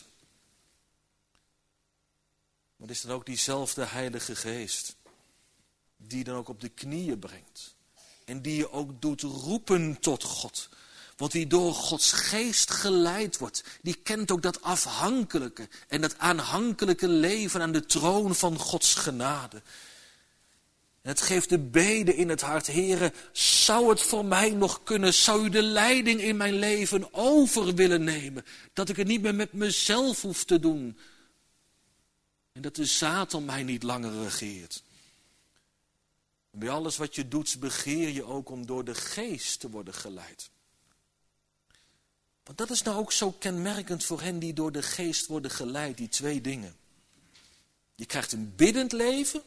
Maar het is dan ook diezelfde Heilige Geest die je dan ook op de knieën brengt. En die je ook doet roepen tot God. Want wie door Gods geest geleid wordt, die kent ook dat afhankelijke en dat aanhankelijke leven aan de troon van Gods genade. En het geeft de bede in het hart, Heere, zou het voor mij nog kunnen, zou u de leiding in mijn leven over willen nemen, dat ik het niet meer met mezelf hoef te doen. En dat de Satan mij niet langer regeert. En bij alles wat je doet, begeer je ook om door de geest te worden geleid. Want dat is nou ook zo kenmerkend voor hen die door de geest worden geleid, die twee dingen. Je krijgt een biddend leven.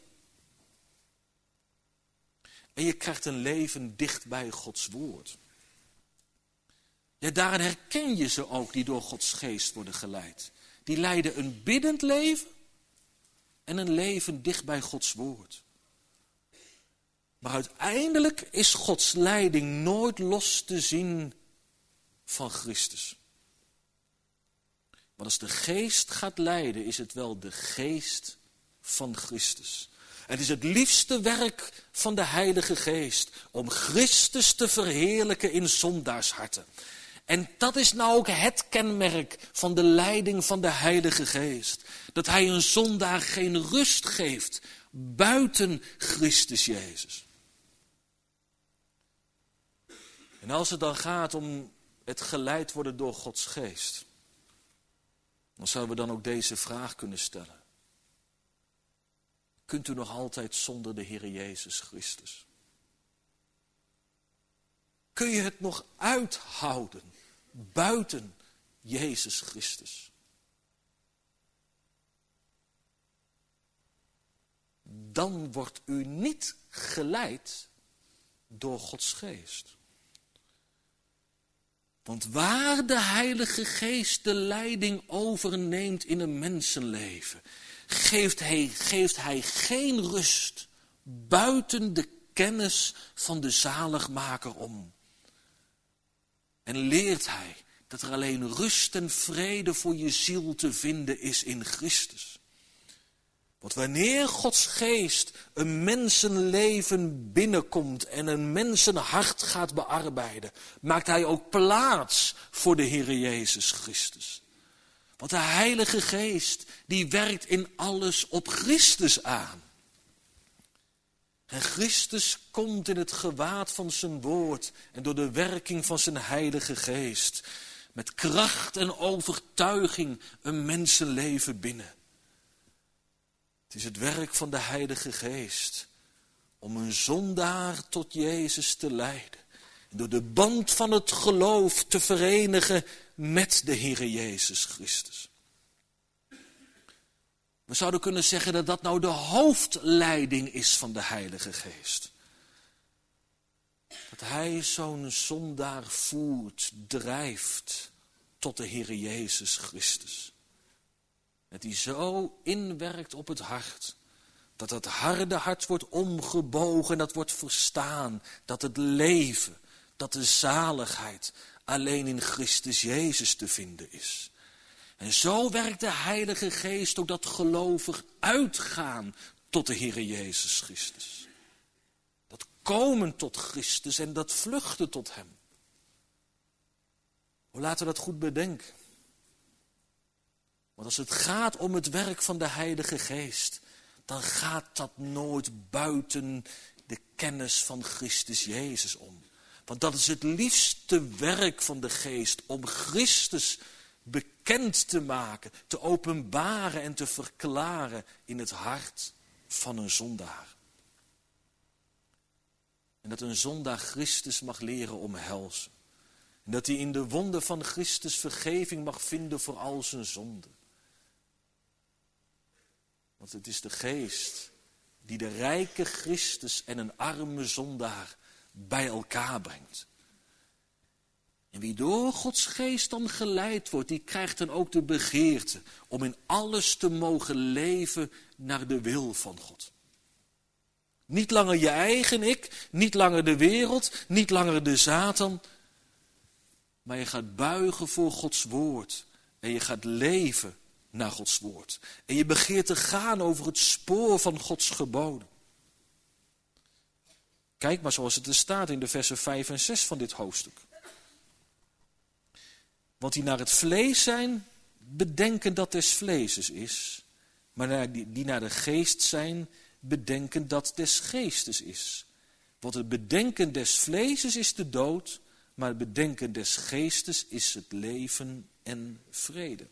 En je krijgt een leven dicht bij Gods woord. Ja, daarin herken je ze ook die door Gods geest worden geleid. Die leiden een biddend leven en een leven dicht bij Gods woord. Maar uiteindelijk is Gods leiding nooit los te zien van Christus. Want als de geest gaat leiden, is het wel de geest van Christus. Het is het liefste werk van de Heilige Geest om Christus te verheerlijken in zondaarsharten. En dat is nou ook het kenmerk van de leiding van de Heilige Geest. Dat hij een zondaar geen rust geeft buiten Christus Jezus. En als het dan gaat om het geleid worden door Gods Geest, dan zouden we dan ook deze vraag kunnen stellen. Kunt u nog altijd zonder de Heer Jezus Christus? Kun je het nog uithouden buiten Jezus Christus? Dan wordt u niet geleid door Gods Geest. Want waar de Heilige Geest de leiding overneemt in een mensenleven, geeft hij geen rust buiten de kennis van de zaligmaker om. En leert hij dat er alleen rust en vrede voor je ziel te vinden is in Christus. Want wanneer Gods geest een mensenleven binnenkomt en een mensenhart gaat bearbeiden, maakt hij ook plaats voor de Heere Jezus Christus. Want de Heilige Geest, die werkt in alles op Christus aan. En Christus komt in het gewaad van zijn woord en door de werking van zijn Heilige Geest met kracht en overtuiging een mensenleven binnen. Het is het werk van de Heilige Geest om een zondaar tot Jezus te leiden. En door de band van het geloof te verenigen met de Heere Jezus Christus. We zouden kunnen zeggen dat dat nou de hoofdleiding is van de Heilige Geest. Dat hij zo'n zondaar voert, drijft tot de Heere Jezus Christus. Dat hij zo inwerkt op het hart, dat het harde hart wordt omgebogen en dat wordt verstaan. Dat het leven, dat de zaligheid alleen in Christus Jezus te vinden is. En zo werkt de Heilige Geest ook dat gelovig uitgaan tot de Heere Jezus Christus. Dat komen tot Christus en dat vluchten tot Hem. Laten we dat goed bedenken. Want als het gaat om het werk van de Heilige Geest, dan gaat dat nooit buiten de kennis van Christus Jezus om. Want dat is het liefste werk van de Geest, om Christus bekend te maken, te openbaren en te verklaren in het hart van een zondaar. En dat een zondaar Christus mag leren omhelzen. En dat hij in de wonden van Christus vergeving mag vinden voor al zijn zonden. Want het is de Geest die de rijke Christus en een arme zondaar bij elkaar brengt. En wie door Gods Geest dan geleid wordt, die krijgt dan ook de begeerte om in alles te mogen leven naar de wil van God. Niet langer je eigen ik, niet langer de wereld, niet langer de Satan. Maar je gaat buigen voor Gods woord en je gaat leven naar Gods woord. En je begeert te gaan over het spoor van Gods geboden. Kijk maar zoals het er staat in de versen 5 en 6 van dit hoofdstuk. Want die naar het vlees zijn, bedenken dat des vleeses is. Maar die naar de geest zijn, bedenken dat des geestes is. Want het bedenken des vleeses is de dood, maar het bedenken des geestes is het leven en vrede.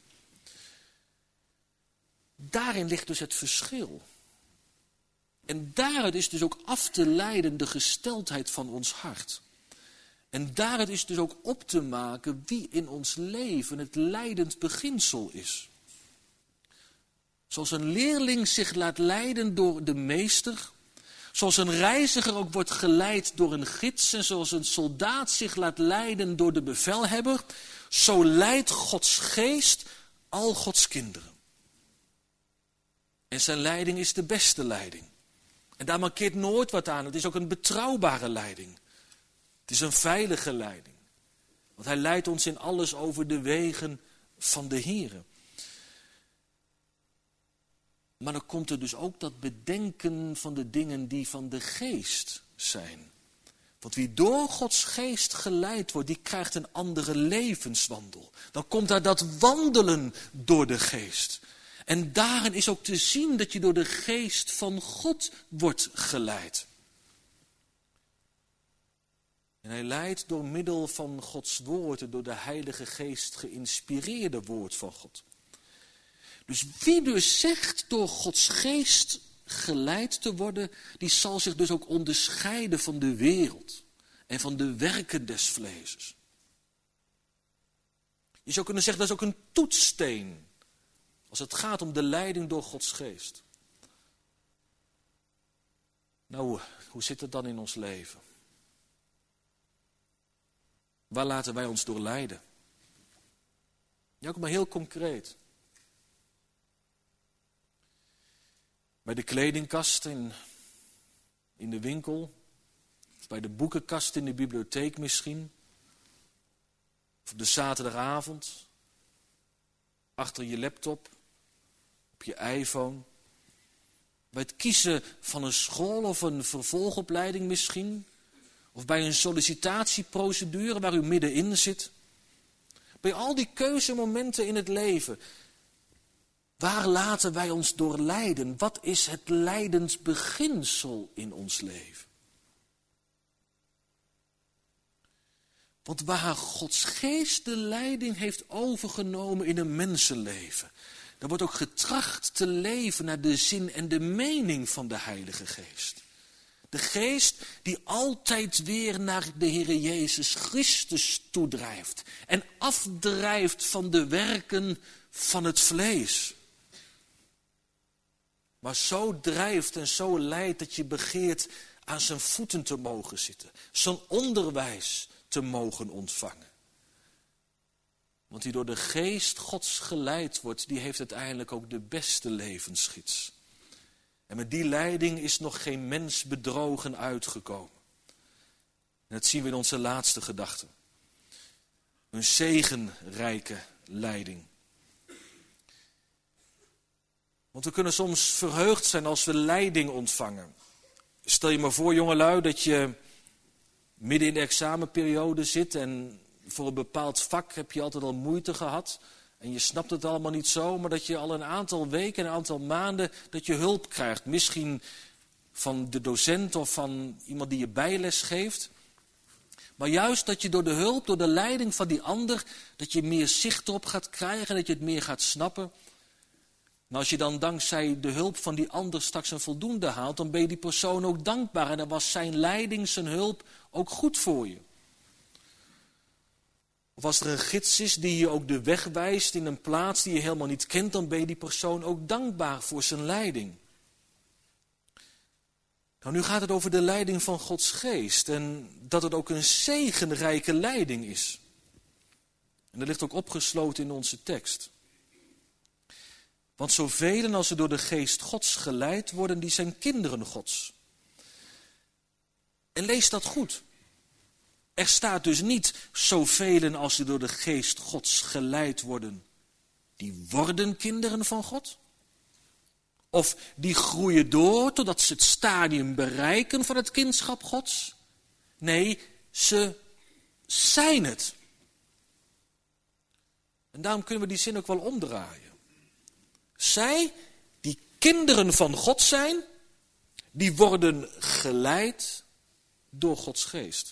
Daarin ligt dus het verschil. En daaruit is dus ook af te leiden de gesteldheid van ons hart. En daaruit is dus ook op te maken wie in ons leven het leidend beginsel is. Zoals een leerling zich laat leiden door de meester, zoals een reiziger ook wordt geleid door een gids en zoals een soldaat zich laat leiden door de bevelhebber, zo leidt Gods Geest al Gods kinderen. En zijn leiding is de beste leiding. En daar mankeert nooit wat aan. Het is ook een betrouwbare leiding. Het is een veilige leiding. Want hij leidt ons in alles over de wegen van de Here. Maar dan komt er dus ook dat bedenken van de dingen die van de geest zijn. Want wie door Gods Geest geleid wordt, die krijgt een andere levenswandel. Dan komt daar dat wandelen door de Geest. En daarin is ook te zien dat je door de Geest van God wordt geleid. En hij leidt door middel van Gods woord en door de Heilige Geest geïnspireerde woord van God. Dus wie dus zegt door Gods Geest geleid te worden, die zal zich dus ook onderscheiden van de wereld en van de werken des vleeses. Je zou kunnen zeggen, dat is ook een toetssteen als het gaat om de leiding door Gods Geest. Nou, hoe zit het dan in ons leven? Waar laten wij ons door leiden? Ja, ook maar heel concreet. Bij de kledingkast in de winkel, of bij de boekenkast in de bibliotheek misschien, of op de zaterdagavond, achter je laptop, op je iPhone. Bij het kiezen van een school of een vervolgopleiding misschien. Of bij een sollicitatieprocedure waar u middenin zit. Bij al die keuzemomenten in het leven. Waar laten wij ons door leiden? Wat is het lijdensbeginsel in ons leven? Want waar Gods geest de leiding heeft overgenomen in een mensenleven, daar wordt ook getracht te leven naar de zin en de mening van de Heilige Geest. De geest die altijd weer naar de Heere Jezus Christus toedrijft en afdrijft van de werken van het vlees. Maar zo drijft en zo leidt dat je begeert aan zijn voeten te mogen zitten, zijn onderwijs te mogen ontvangen. Want die door de geest Gods geleid wordt, die heeft uiteindelijk ook de beste levensgids. En met die leiding is nog geen mens bedrogen uitgekomen. En dat zien we in onze laatste gedachte. Een zegenrijke leiding. Want we kunnen soms verheugd zijn als we leiding ontvangen. Stel je maar voor, jongelui, dat je midden in de examenperiode zit en voor een bepaald vak heb je altijd al moeite gehad. En je snapt het allemaal niet zo, maar dat je al een aantal weken, een aantal maanden, dat je hulp krijgt. Misschien van de docent of van iemand die je bijles geeft. Maar juist dat je door de hulp, door de leiding van die ander, dat je meer zicht erop gaat krijgen en dat je het meer gaat snappen. En als je dan dankzij de hulp van die ander straks een voldoende haalt, dan ben je die persoon ook dankbaar. En dan was zijn leiding, zijn hulp ook goed voor je. Of als er een gids is die je ook de weg wijst in een plaats die je helemaal niet kent, dan ben je die persoon ook dankbaar voor zijn leiding. Nou, nu gaat het over de leiding van Gods geest en dat het ook een zegenrijke leiding is. En dat ligt ook opgesloten in onze tekst. Want zoveel als ze door de geest Gods geleid worden, die zijn kinderen Gods. En lees dat goed. Er staat dus niet zoveel als ze door de geest Gods geleid worden, die worden kinderen van God. Of die groeien door totdat ze het stadium bereiken van het kindschap Gods. Nee, ze zijn het. En daarom kunnen we die zin ook wel omdraaien. Zij, die kinderen van God zijn, die worden geleid door Gods geest.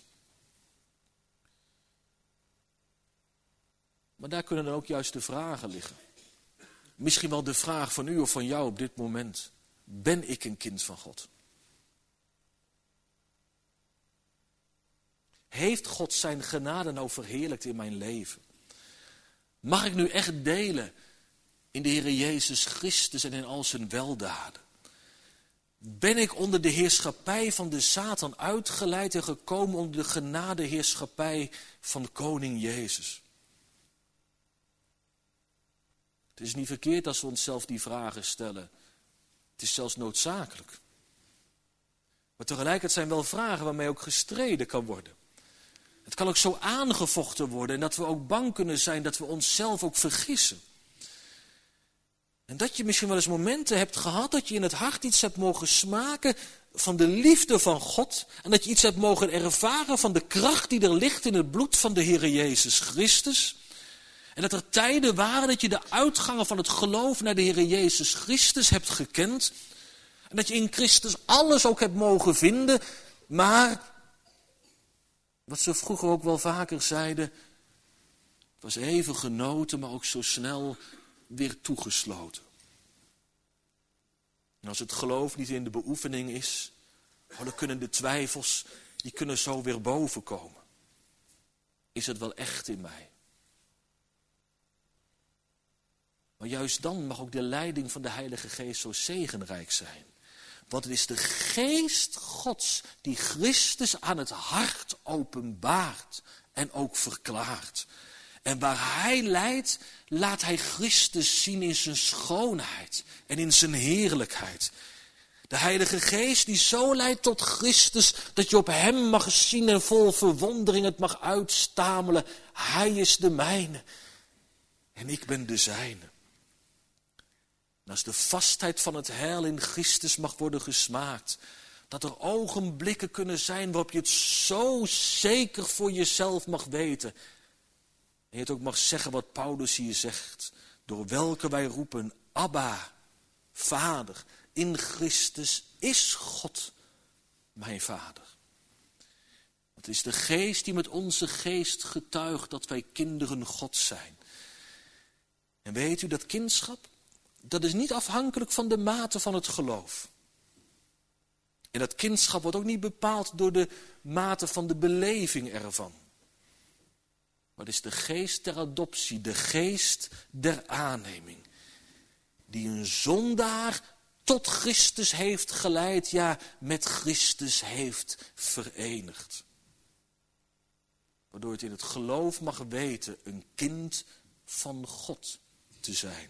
Maar daar kunnen dan ook juist de vragen liggen. Misschien wel de vraag van u of van jou op dit moment. Ben ik een kind van God? Heeft God zijn genade nou verheerlijkt in mijn leven? Mag ik nu echt delen in de Heere Jezus Christus en in al zijn weldaden? Ben ik onder de heerschappij van de Satan uitgeleid en gekomen onder de genadeheerschappij van de koning Jezus? Het is niet verkeerd als we onszelf die vragen stellen. Het is zelfs noodzakelijk. Maar tegelijkertijd zijn wel vragen waarmee ook gestreden kan worden. Het kan ook zo aangevochten worden en dat we ook bang kunnen zijn dat we onszelf ook vergissen. En dat je misschien wel eens momenten hebt gehad dat je in het hart iets hebt mogen smaken van de liefde van God. En dat je iets hebt mogen ervaren van de kracht die er ligt in het bloed van de Heere Jezus Christus. En dat er tijden waren dat je de uitgangen van het geloof naar de Heere Jezus Christus hebt gekend. En dat je in Christus alles ook hebt mogen vinden. Maar, wat ze vroeger ook wel vaker zeiden, het was even genoten, maar ook zo snel weer toegesloten. En als het geloof niet in de beoefening is, dan kunnen de twijfels, die kunnen zo weer boven komen. Is het wel echt in mij? Maar juist dan mag ook de leiding van de Heilige Geest zo zegenrijk zijn. Want het is de geest Gods die Christus aan het hart openbaart en ook verklaart. En waar hij leidt, laat hij Christus zien in zijn schoonheid en in zijn heerlijkheid. De Heilige Geest die zo leidt tot Christus, dat je op hem mag zien en vol verwondering het mag uitstamelen. Hij is de mijne en ik ben de zijne. En als de vastheid van het heil in Christus mag worden gesmaakt, dat er ogenblikken kunnen zijn waarop je het zo zeker voor jezelf mag weten. En je het ook mag zeggen wat Paulus hier zegt. Door welke wij roepen, Abba, Vader. In Christus is God mijn Vader. Het is de geest die met onze geest getuigt dat wij kinderen Gods zijn. En weet u, dat kindschap, dat is niet afhankelijk van de mate van het geloof. En dat kindschap wordt ook niet bepaald door de mate van de beleving ervan. Maar het is de geest der adoptie, de geest der aanneming. Die een zondaar tot Christus heeft geleid, ja, met Christus heeft verenigd. Waardoor het in het geloof mag weten een kind van God te zijn.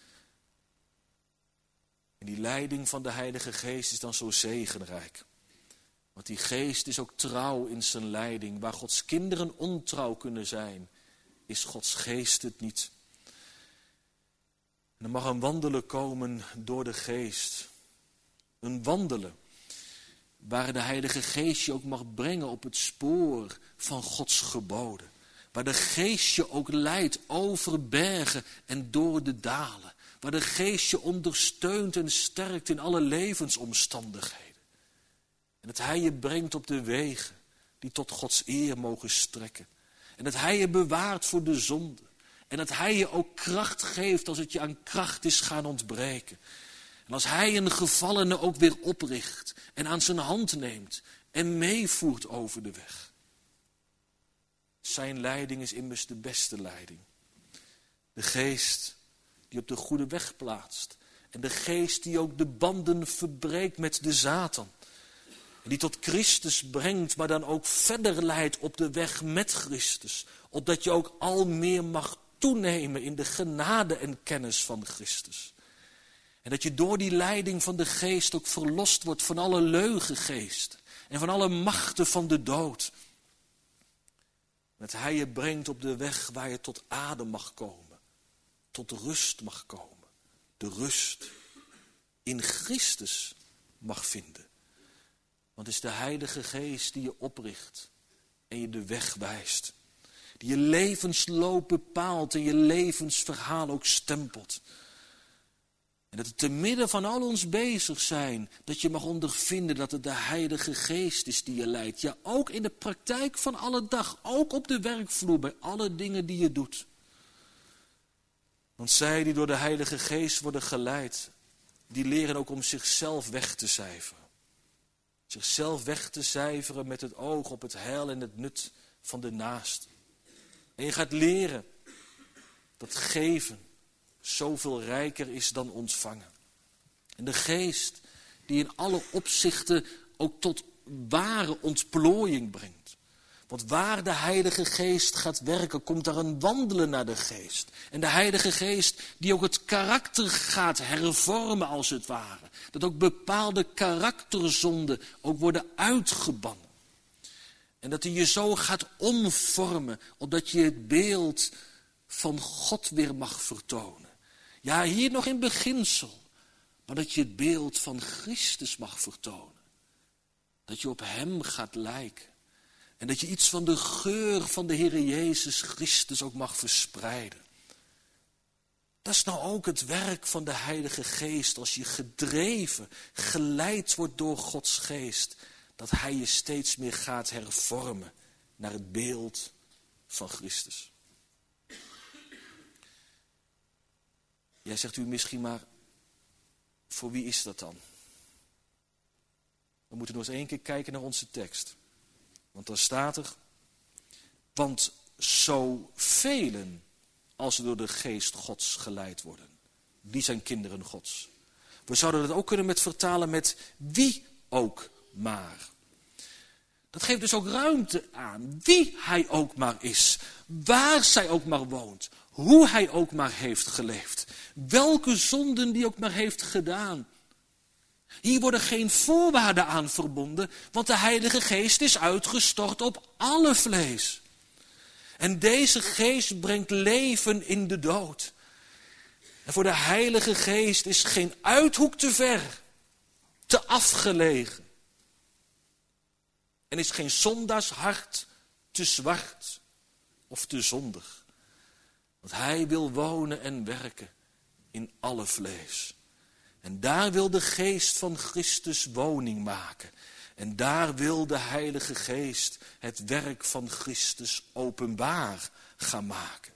En die leiding van de Heilige Geest is dan zo zegenrijk. Want die geest is ook trouw in zijn leiding. Waar Gods kinderen ontrouw kunnen zijn, is Gods geest het niet. En er mag een wandelen komen door de geest. Een wandelen waar de Heilige Geest je ook mag brengen op het spoor van Gods geboden. Waar de Geest je ook leidt over bergen en door de dalen. Waar de Geest je ondersteunt en sterkt in alle levensomstandigheden. En dat Hij je brengt op de wegen die tot Gods eer mogen strekken. En dat Hij je bewaart voor de zonde. En dat Hij je ook kracht geeft als het je aan kracht is gaan ontbreken. En als Hij een gevallene ook weer opricht en aan zijn hand neemt en meevoert over de weg. Zijn leiding is immers de beste leiding. De geest die op de goede weg plaatst. En de geest die ook de banden verbreekt met de Satan. En die tot Christus brengt, maar dan ook verder leidt op de weg met Christus. Opdat je ook al meer mag toenemen in de genade en kennis van Christus. En dat je door die leiding van de geest ook verlost wordt van alle leugengeesten. En van alle machten van de dood. Dat Hij je brengt op de weg waar je tot adem mag komen. Tot rust mag komen. De rust in Christus mag vinden. Want het is de Heilige Geest die je opricht en je de weg wijst. Die je levensloop bepaalt en je levensverhaal ook stempelt. En dat het te midden van al ons bezig zijn, dat je mag ondervinden dat het de Heilige Geest is die je leidt. Ja, ook in de praktijk van alle dag, ook op de werkvloer, bij alle dingen die je doet. Want zij die door de Heilige Geest worden geleid, die leren ook om zichzelf weg te cijferen. Zichzelf weg te cijferen met het oog op het heil en het nut van de naaste. En je gaat leren dat geven zoveel rijker is dan ontvangen. En de geest die in alle opzichten ook tot ware ontplooiing brengt. Want waar de Heilige Geest gaat werken, komt daar een wandelen naar de Geest. En de Heilige Geest die ook het karakter gaat hervormen als het ware. Dat ook bepaalde karakterzonden ook worden uitgebannen. En dat hij je zo gaat omvormen, opdat je het beeld van God weer mag vertonen. Ja, hier nog in beginsel, maar dat je het beeld van Christus mag vertonen. Dat je op Hem gaat lijken. En dat je iets van de geur van de Heere Jezus Christus ook mag verspreiden. Dat is nou ook het werk van de Heilige Geest. Als je gedreven, geleid wordt door Gods Geest. Dat Hij je steeds meer gaat hervormen naar het beeld van Christus. Jij zegt u misschien maar, voor wie is dat dan? We moeten nog eens één keer kijken naar onze tekst. Want dan staat er, want zovelen als ze door de geest Gods geleid worden, die zijn kinderen Gods. We zouden dat ook kunnen vertalen met wie ook maar. Dat geeft dus ook ruimte aan wie hij ook maar is, waar zij ook maar woont, hoe hij ook maar heeft geleefd, welke zonden die ook maar heeft gedaan. Hier worden geen voorwaarden aan verbonden, want de Heilige Geest is uitgestort op alle vlees. En deze geest brengt leven in de dood. En voor de Heilige Geest is geen uithoek te ver, te afgelegen. En is geen zondaarshart te zwart of te zondig. Want hij wil wonen en werken in alle vlees. En daar wil de Geest van Christus woning maken. En daar wil de Heilige Geest het werk van Christus openbaar gaan maken.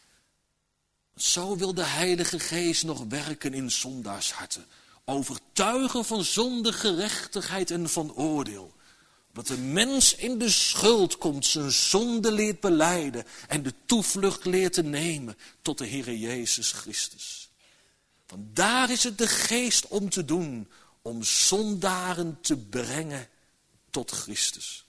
Zo wil de Heilige Geest nog werken in zondaarsharten. Overtuigen van zonde, gerechtigheid en van oordeel. Dat de mens in de schuld komt, zijn zonde leert belijden en de toevlucht leert te nemen tot de Heere Jezus Christus. Want daar is het de Geest om te doen, om zondaren te brengen tot Christus.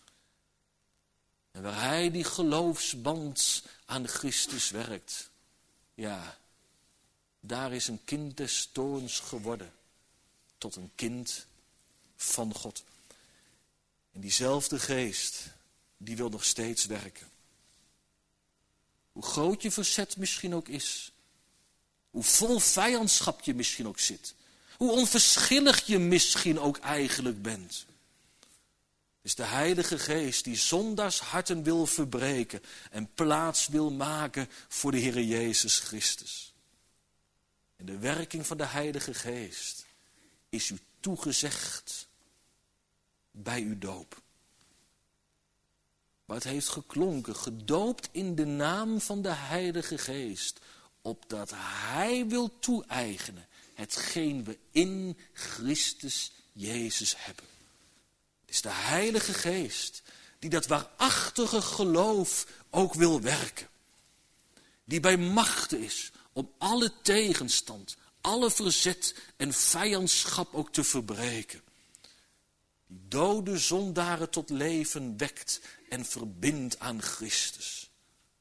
En waar hij die geloofsband aan Christus werkt, ja, daar is een kind des toorns geworden tot een kind van God. En diezelfde Geest, die wil nog steeds werken. Hoe groot je verzet misschien ook is. Hoe vol vijandschap je misschien ook zit. Hoe onverschillig je misschien ook eigenlijk bent. Het is de Heilige Geest die zondaars harten wil verbreken en plaats wil maken voor de Heere Jezus Christus. En de werking van de Heilige Geest is u toegezegd bij uw doop. Maar het heeft geklonken, gedoopt in de naam van de Heilige Geest, opdat hij wil toe-eigenen hetgeen we in Christus Jezus hebben. Het is de Heilige Geest die dat waarachtige geloof ook wil werken. Die bij machte is om alle tegenstand, alle verzet en vijandschap ook te verbreken. Die dode zondaren tot leven wekt en verbindt aan Christus.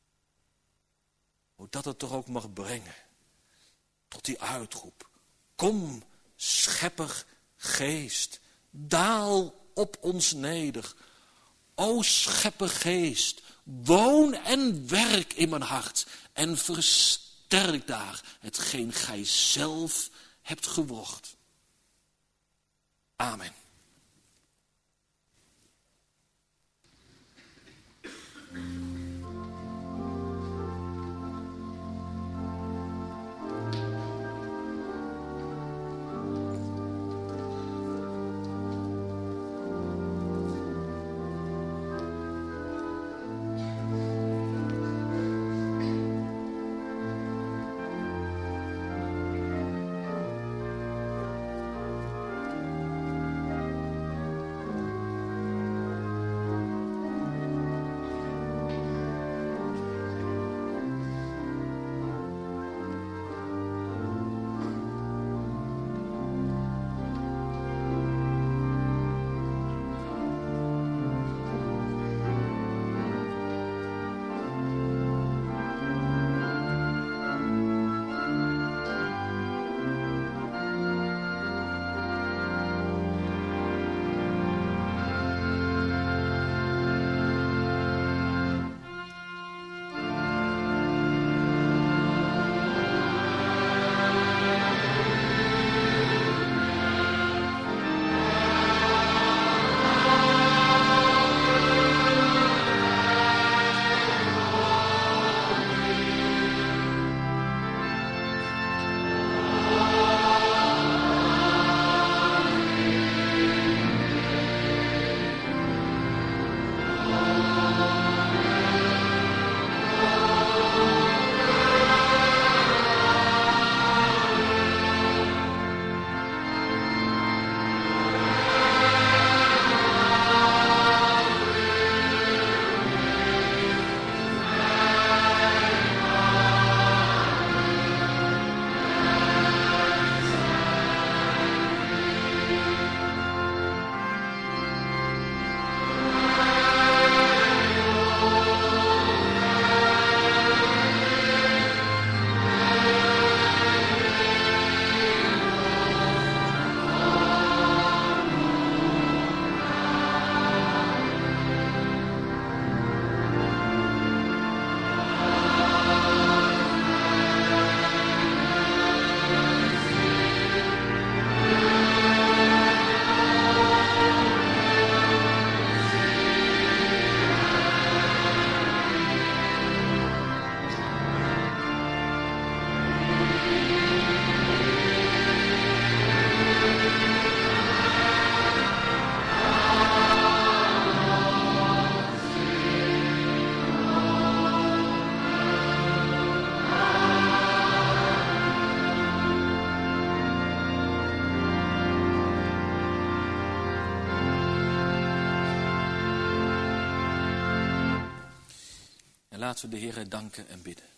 Hoe dat het toch ook mag brengen tot die uitroep. Kom, schepper Geest, daal op ons neder. O schepper Geest, woon en werk in mijn hart en versterk daar hetgeen gij zelf hebt gewrocht. Amen. En laten we de Heere danken en bidden.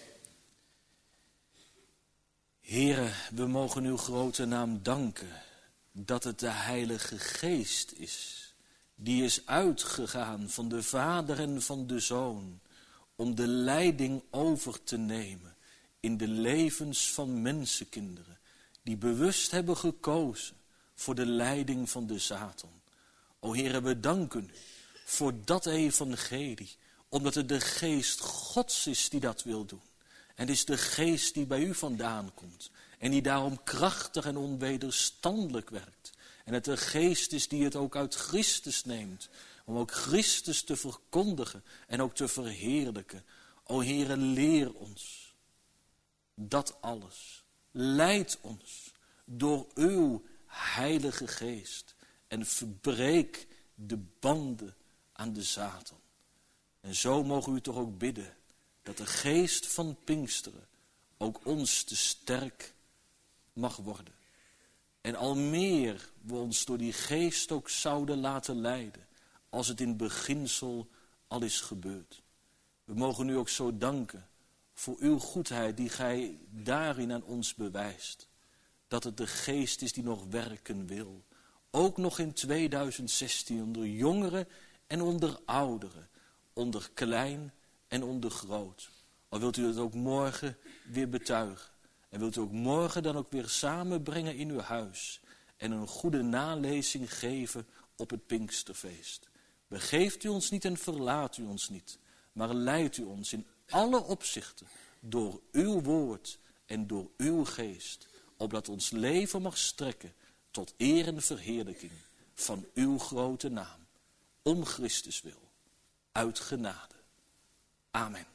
Heere, we mogen uw grote naam danken dat het de Heilige Geest is. Die is uitgegaan van de Vader en van de Zoon om de leiding over te nemen in de levens van mensenkinderen die bewust hebben gekozen voor de leiding van de Satan. O Heere, we danken u voor dat evangelie, omdat het de Geest Gods is die dat wil doen. En het is de Geest die bij u vandaan komt en die daarom krachtig en onwederstandelijk werkt. En het de Geest is die het ook uit Christus neemt, om ook Christus te verkondigen en ook te verheerlijken. O Heere, leer ons dat alles. Leid ons door uw Heilige Geest en verbreek de banden aan de Satan. En zo mogen we u toch ook bidden dat de Geest van Pinksteren ook ons te sterk mag worden. En al meer we ons door die Geest ook zouden laten leiden, als het in beginsel al is gebeurd. We mogen u ook zo danken voor uw goedheid die gij daarin aan ons bewijst. Dat het de Geest is die nog werken wil. Ook nog in 2016 onder jongeren en onder ouderen. Onder klein en onder groot. Al wilt u het ook morgen weer betuigen. En wilt u ook morgen dan ook weer samenbrengen in uw huis. En een goede nalezing geven op het Pinksterfeest. Begeeft u ons niet en verlaat u ons niet. Maar leidt u ons in alle opzichten door uw woord en door uw Geest. Opdat ons leven mag strekken tot eer en verheerlijking van uw grote naam. Om Christus wil. Uit genade. Amen.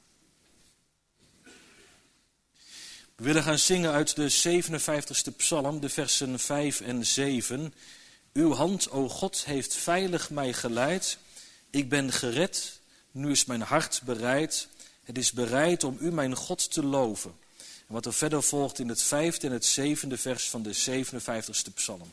We willen gaan zingen uit de 57ste psalm, de versen 5 en 7. Uw hand, o God, heeft veilig mij geleid. Ik ben gered, nu is mijn hart bereid. Het is bereid om u, mijn God, te loven. En wat er verder volgt in het 5e en het 7e vers van de 57ste psalm.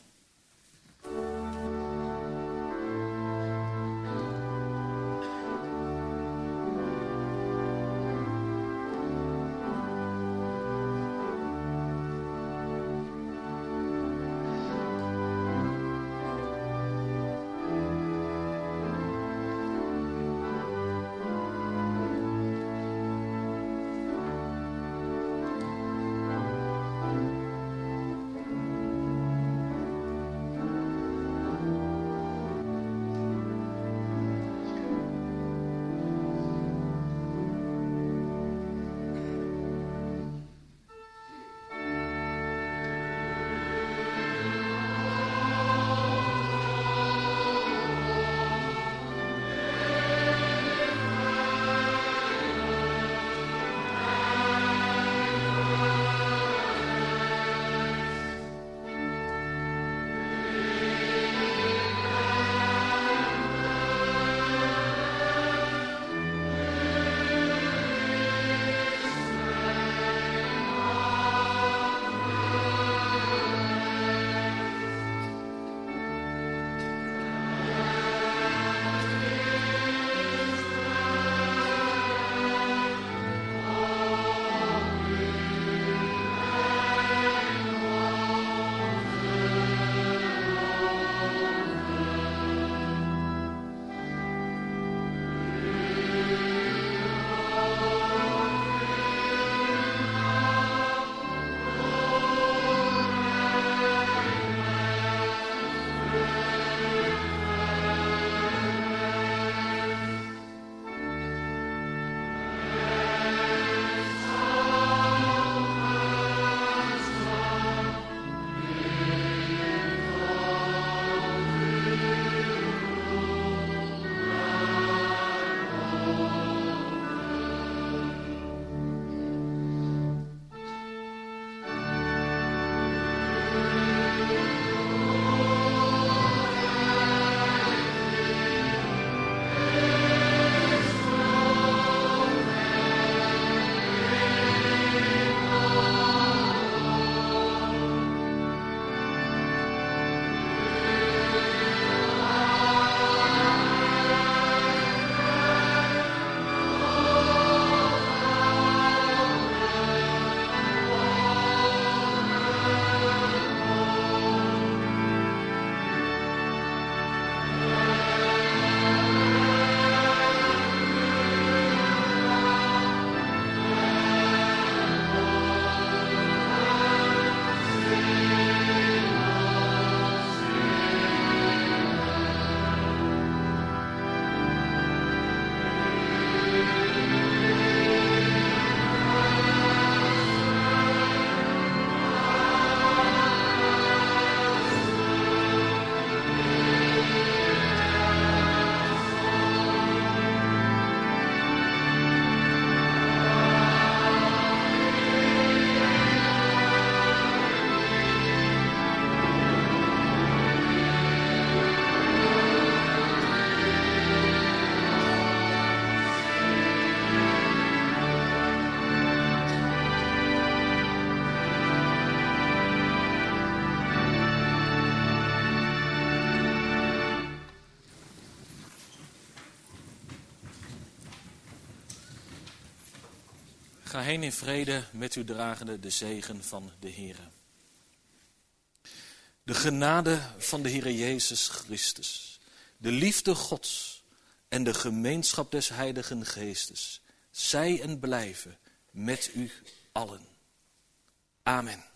Ga heen in vrede met u dragende de zegen van de Heere. De genade van de Heere Jezus Christus, de liefde Gods en de gemeenschap des Heiligen Geestes, zij en blijven met u allen. Amen.